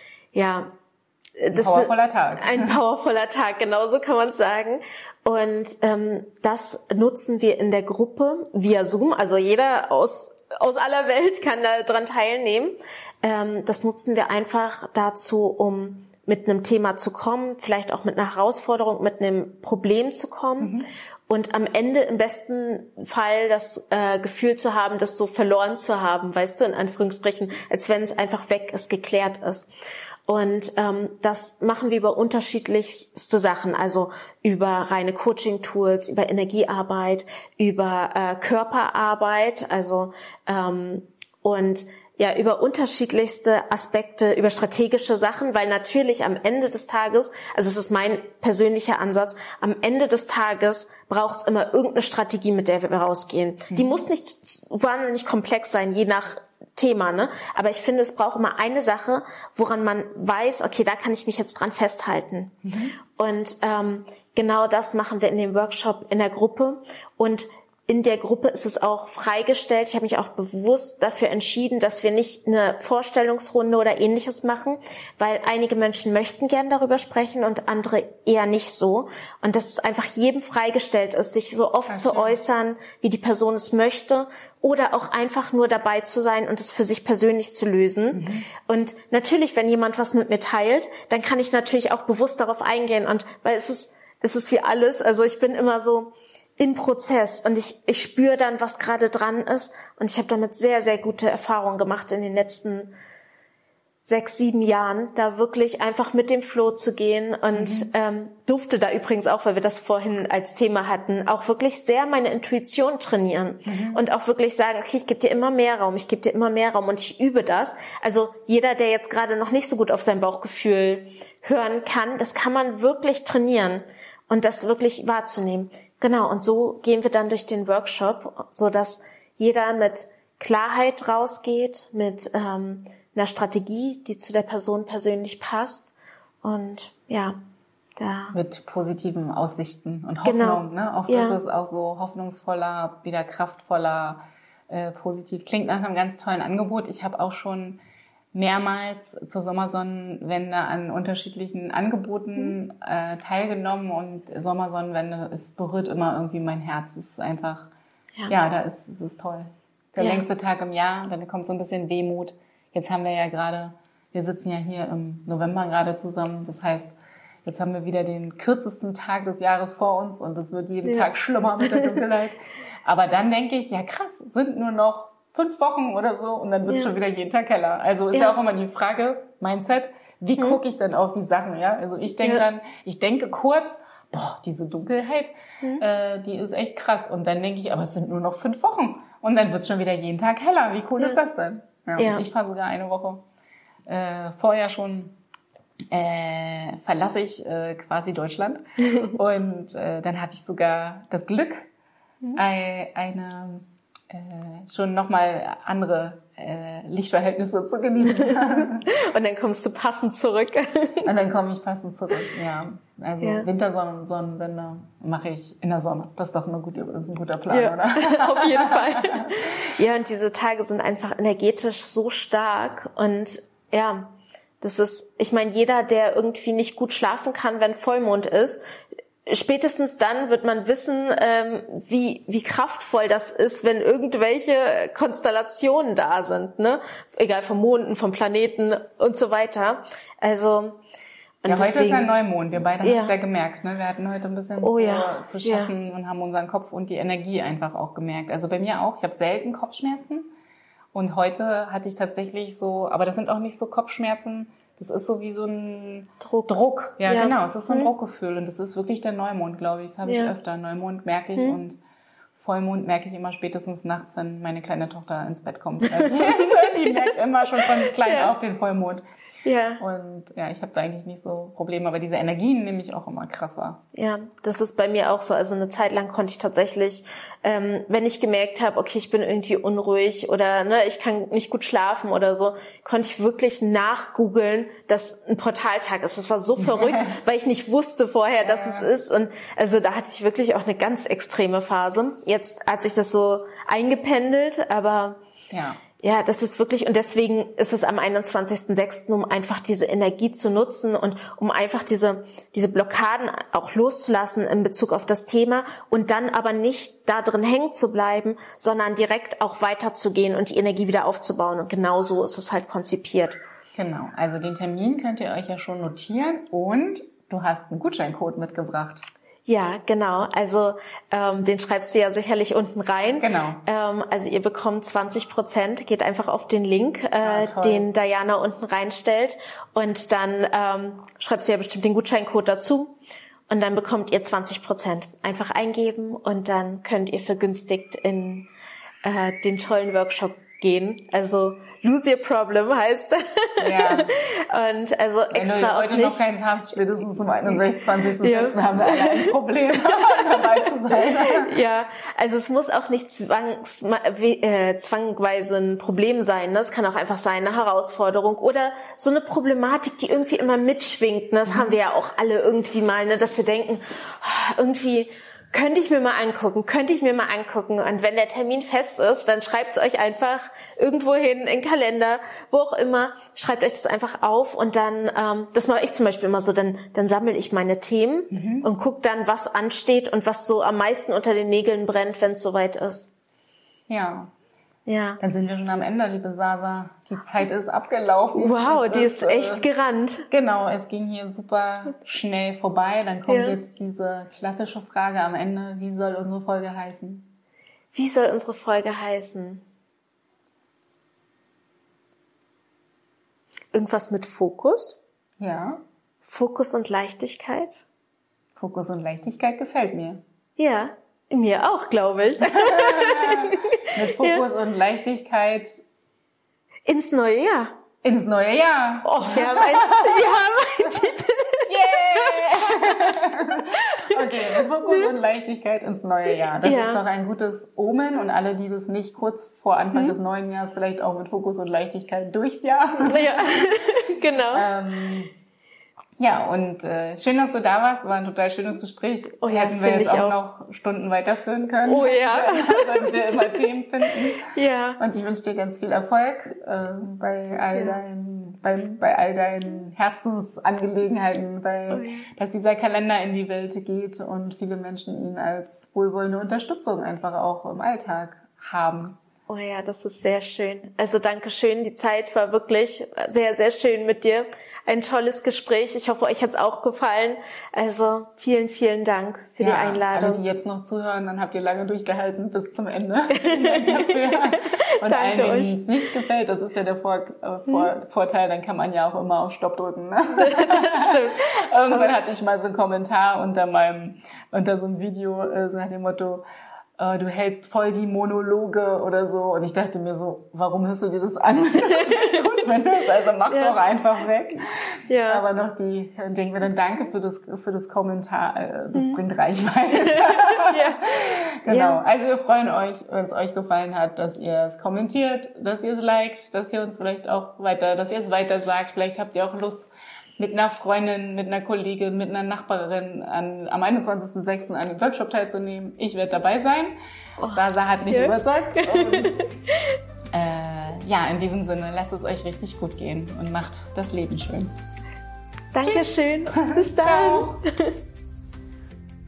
ja ein das powervoller Tag. Ein powervoller Tag, genau so kann man es sagen. Und ähm, das nutzen wir in der Gruppe via Zoom, also jeder aus aus aller Welt kann da dran teilnehmen. Ähm, das nutzen wir einfach dazu, um mit einem Thema zu kommen, vielleicht auch mit einer Herausforderung, mit einem Problem zu kommen mhm. und am Ende im besten Fall das äh, Gefühl zu haben, das so verloren zu haben, weißt du, in Anführungsstrichen, als wenn es einfach weg ist, geklärt ist. Und ähm, das machen wir über unterschiedlichste Sachen, also über reine Coaching-Tools, über Energiearbeit, über äh, Körperarbeit, also ähm, und ja, über unterschiedlichste Aspekte, über strategische Sachen, weil natürlich am Ende des Tages, also es ist mein persönlicher Ansatz, am Ende des Tages braucht es immer irgendeine Strategie, mit der wir rausgehen. Mhm. Die muss nicht wahnsinnig komplex sein, je nach Thema, ne? Aber ich finde, es braucht immer eine Sache, woran man weiß, okay, da kann ich mich jetzt dran festhalten. Mhm. Und ähm, genau das machen wir in dem Workshop in der Gruppe. Und in der Gruppe ist es auch freigestellt. Ich habe mich auch bewusst dafür entschieden, dass wir nicht eine Vorstellungsrunde oder Ähnliches machen, weil einige Menschen möchten gern darüber sprechen und andere eher nicht so. Und dass es einfach jedem freigestellt ist, sich so oft zu äußern, wie die Person es möchte, oder auch einfach nur dabei zu sein und es für sich persönlich zu lösen. Mhm. Und natürlich, wenn jemand was mit mir teilt, dann kann ich natürlich auch bewusst darauf eingehen. Und weil es ist, es ist wie alles. Also ich bin immer so in Prozess und ich ich spüre dann, was gerade dran ist, und ich habe damit sehr, sehr gute Erfahrungen gemacht in den letzten sechs, sieben Jahren, da wirklich einfach mit dem Flow zu gehen und mhm. ähm, durfte da übrigens auch, weil wir das vorhin als Thema hatten, auch wirklich sehr meine Intuition trainieren mhm. und auch wirklich sagen, okay, ich gebe dir immer mehr Raum, ich gebe dir immer mehr Raum und ich übe das. Also jeder, der jetzt gerade noch nicht so gut auf sein Bauchgefühl hören kann, das kann man wirklich trainieren und das wirklich wahrzunehmen. Genau, und so gehen wir dann durch den Workshop, so dass jeder mit Klarheit rausgeht, mit ähm, einer Strategie, die zu der Person persönlich passt, und ja, da mit positiven Aussichten und Hoffnung, genau. ne? Oft ja. ist es auch so hoffnungsvoller, wieder kraftvoller, äh, positiv. Klingt nach einem ganz tollen Angebot. Ich habe auch schon mehrmals zur Sommersonnenwende an unterschiedlichen Angeboten mhm. äh, teilgenommen, und Sommersonnenwende, es berührt immer irgendwie mein Herz. Es ist einfach, ja, ja da ist es ist toll. Der ja. längste Tag im Jahr, dann kommt so ein bisschen Wehmut. Jetzt haben wir ja gerade, wir sitzen ja hier im November gerade zusammen, das heißt, jetzt haben wir wieder den kürzesten Tag des Jahres vor uns, und es wird jeden ja. Tag schlimmer mit der Dunkelheit. Aber dann denke ich, ja krass, sind nur noch fünf Wochen oder so, und dann wird es ja. schon wieder jeden Tag heller. Also ist ja. ja auch immer die Frage, Mindset, wie hm. gucke ich denn auf die Sachen, ja? Also ich denke ja. dann, ich denke kurz, boah, diese Dunkelheit, hm. äh, die ist echt krass. Und dann denke ich, aber es sind nur noch fünf Wochen. Und dann wird es schon wieder jeden Tag heller. Wie cool ja. ist das denn? Ja, ja. Ich fahre sogar eine Woche äh, vorher schon, äh, verlasse ich äh, quasi Deutschland. Und äh, dann habe ich sogar das Glück, hm. äh, eine Äh, schon nochmal andere äh, Lichtverhältnisse zu genießen. Und dann kommst du passend zurück. Und dann komme ich passend zurück, ja. Also ja. Wintersonnen, Sonnenwende mache ich in der Sonne. Das ist doch eine gute, das ist ein guter Plan, ja. oder? Auf jeden Fall. Ja, und diese Tage sind einfach energetisch so stark, und ja, das ist, ich meine, jeder, der irgendwie nicht gut schlafen kann, wenn Vollmond ist, spätestens dann wird man wissen, ähm, wie wie kraftvoll das ist, wenn irgendwelche Konstellationen da sind, ne? Egal vom Monden, vom Planeten und so weiter. Also und ja, heute deswegen, ist ein Neumond. Wir beide ja. haben es ja gemerkt. Ne? Wir hatten heute ein bisschen oh, zu, ja. zu schaffen ja. und haben unseren Kopf und die Energie einfach auch gemerkt. Also bei mir auch. Ich habe selten Kopfschmerzen. Und heute hatte ich tatsächlich so, aber das sind auch nicht so Kopfschmerzen. Das ist so wie so ein Druck. Druck. Ja, ja. genau. Es ist so ein hm. Druckgefühl. Und das ist wirklich der Neumond, glaube ich. Das habe ich ja. öfter. Neumond merke ich hm. und Vollmond merke ich immer spätestens nachts, wenn meine kleine Tochter ins Bett kommt. Die merkt immer schon von klein ja. auf den Vollmond. Ja. Und ja, ich habe da eigentlich nicht so Probleme, aber diese Energien nehme ich auch immer krass wahr. Ja, das ist bei mir auch so. Also eine Zeit lang konnte ich tatsächlich, ähm, wenn ich gemerkt habe, okay, ich bin irgendwie unruhig oder ne, ich kann nicht gut schlafen oder so, konnte ich wirklich nachgoogeln, dass ein Portaltag ist. Das war so verrückt, weil ich nicht wusste vorher, dass es ist. Und also da hatte ich wirklich auch eine ganz extreme Phase. Jetzt hat sich das so eingependelt, aber ja. Ja, das ist wirklich, und deswegen ist es am einundzwanzigsten sechsten, um einfach diese Energie zu nutzen und um einfach diese diese Blockaden auch loszulassen in Bezug auf das Thema und dann aber nicht da drin hängen zu bleiben, sondern direkt auch weiterzugehen und die Energie wieder aufzubauen. Und genau so ist es halt konzipiert. Genau, also den Termin könnt ihr euch ja schon notieren und du hast einen Gutscheincode mitgebracht. Ja, genau. Also ähm, den schreibst du ja sicherlich unten rein. Genau. Ähm, also ihr bekommt zwanzig Prozent. Geht einfach auf den Link, äh, ah, den Diana unten reinstellt. Und dann ähm, schreibst du ja bestimmt den Gutscheincode dazu. Und dann bekommt ihr zwanzig Prozent. Einfach eingeben und dann könnt ihr vergünstigt in äh, den tollen Workshop gehen. Also Lose Your Problem heißt. Ja. Und also extra Wenn du heute auch nicht, noch keins hast, spätestens zum einundsechzigsten Ja. haben wir alle ein Problem, dabei zu sein. Ja, also es muss auch nicht zwangs, äh, zwangweise ein Problem sein. Ne? Es kann auch einfach sein, eine Herausforderung oder so eine Problematik, die irgendwie immer mitschwingt. Ne? Das mhm. haben wir ja auch alle irgendwie mal, ne? Dass wir denken, oh, irgendwie könnte ich mir mal angucken, könnte ich mir mal angucken. Und wenn der Termin fest ist, dann schreibt es euch einfach irgendwo hin, in den Kalender, wo auch immer. Schreibt euch das einfach auf und dann, ähm, das mache ich zum Beispiel immer so, dann, dann sammle ich meine Themen mhm. und gucke dann, was ansteht und was so am meisten unter den Nägeln brennt, wenn es soweit ist. Ja. Ja. Dann sind wir schon am Ende, liebe Sasa. Die Zeit ist abgelaufen. Wow, es die ist, ist echt äh, gerannt. Genau, es ging hier super schnell vorbei. Dann kommt ja. jetzt diese klassische Frage am Ende. Wie soll unsere Folge heißen? Wie soll unsere Folge heißen? Irgendwas mit Fokus? Ja. Fokus und Leichtigkeit? Fokus und Leichtigkeit gefällt mir. Ja, mir auch, glaube ich. Mit Fokus ja. und Leichtigkeit ins neue Jahr. Ins neue Jahr. Oh, wir haben einen, wir haben einen Titel. Yeah! Okay, mit Fokus und Leichtigkeit ins neue Jahr. Das ja. ist doch ein gutes Omen und alle, die das nicht kurz vor Anfang hm. des neuen Jahres vielleicht auch mit Fokus und Leichtigkeit durchs Jahr. Ja, genau. ähm, Ja, und äh, schön, dass du da warst. War ein total schönes Gespräch. Oh ja, hätten wir jetzt auch, auch noch Stunden weiterführen können. Oh ja. Weil wir immer Themen finden. Ja. Und ich wünsche dir ganz viel Erfolg äh, bei all ja. deinen, bei, bei all deinen Herzensangelegenheiten, weil oh ja. dass dieser Kalender in die Welt geht und viele Menschen ihn als wohlwollende Unterstützung einfach auch im Alltag haben. Oh ja, das ist sehr schön. Also danke schön. Die Zeit war wirklich sehr, sehr schön mit dir. Ein tolles Gespräch. Ich hoffe, euch hat's auch gefallen. Also vielen, vielen Dank für ja, die Einladung. Alle, die jetzt noch zuhören, dann habt ihr lange durchgehalten bis zum Ende. dafür. Und Danke allen, denen euch. es nicht gefällt, das ist ja der Vor- äh, Vor- hm. Vorteil, dann kann man ja auch immer auf Stopp drücken. Ne? Stimmt. Irgendwann hatte ich mal so einen Kommentar unter meinem, unter so einem Video, äh, so nach dem Motto, Uh, du hältst voll die Monologe oder so. Und ich dachte mir so, warum hörst du dir das an? Gut findest, also mach ja. doch einfach weg. Ja. Aber noch die, denken wir dann, danke für das, für das Kommentar, das mhm. bringt Reichweite. ja. Genau. Ja. Also wir freuen euch, wenn es euch gefallen hat, dass ihr es kommentiert, dass ihr es liked, dass ihr uns vielleicht auch weiter, dass ihr es weiter sagt. Vielleicht habt ihr auch Lust, mit einer Freundin, mit einer Kollegin, mit einer Nachbarin an, am einundzwanzigsten sechsten an dem Workshop teilzunehmen. Ich werde dabei sein. Oh, Sasa hat mich ja. überzeugt. Und, äh, ja, in diesem Sinne, lasst es euch richtig gut gehen und macht das Leben schön. Dankeschön. Bis dann.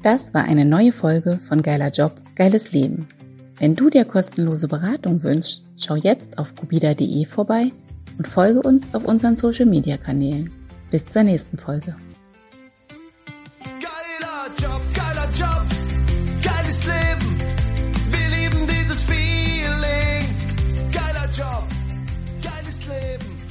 Das war eine neue Folge von Geiler Job, geiles Leben. Wenn du dir kostenlose Beratung wünschst, schau jetzt auf cubida punkt de vorbei und folge uns auf unseren Social-Media-Kanälen. Bis zur nächsten Folge. Geiler Job, geiler Job, geiles Leben. Wir lieben dieses Feeling. Geiler Job, geiles Leben.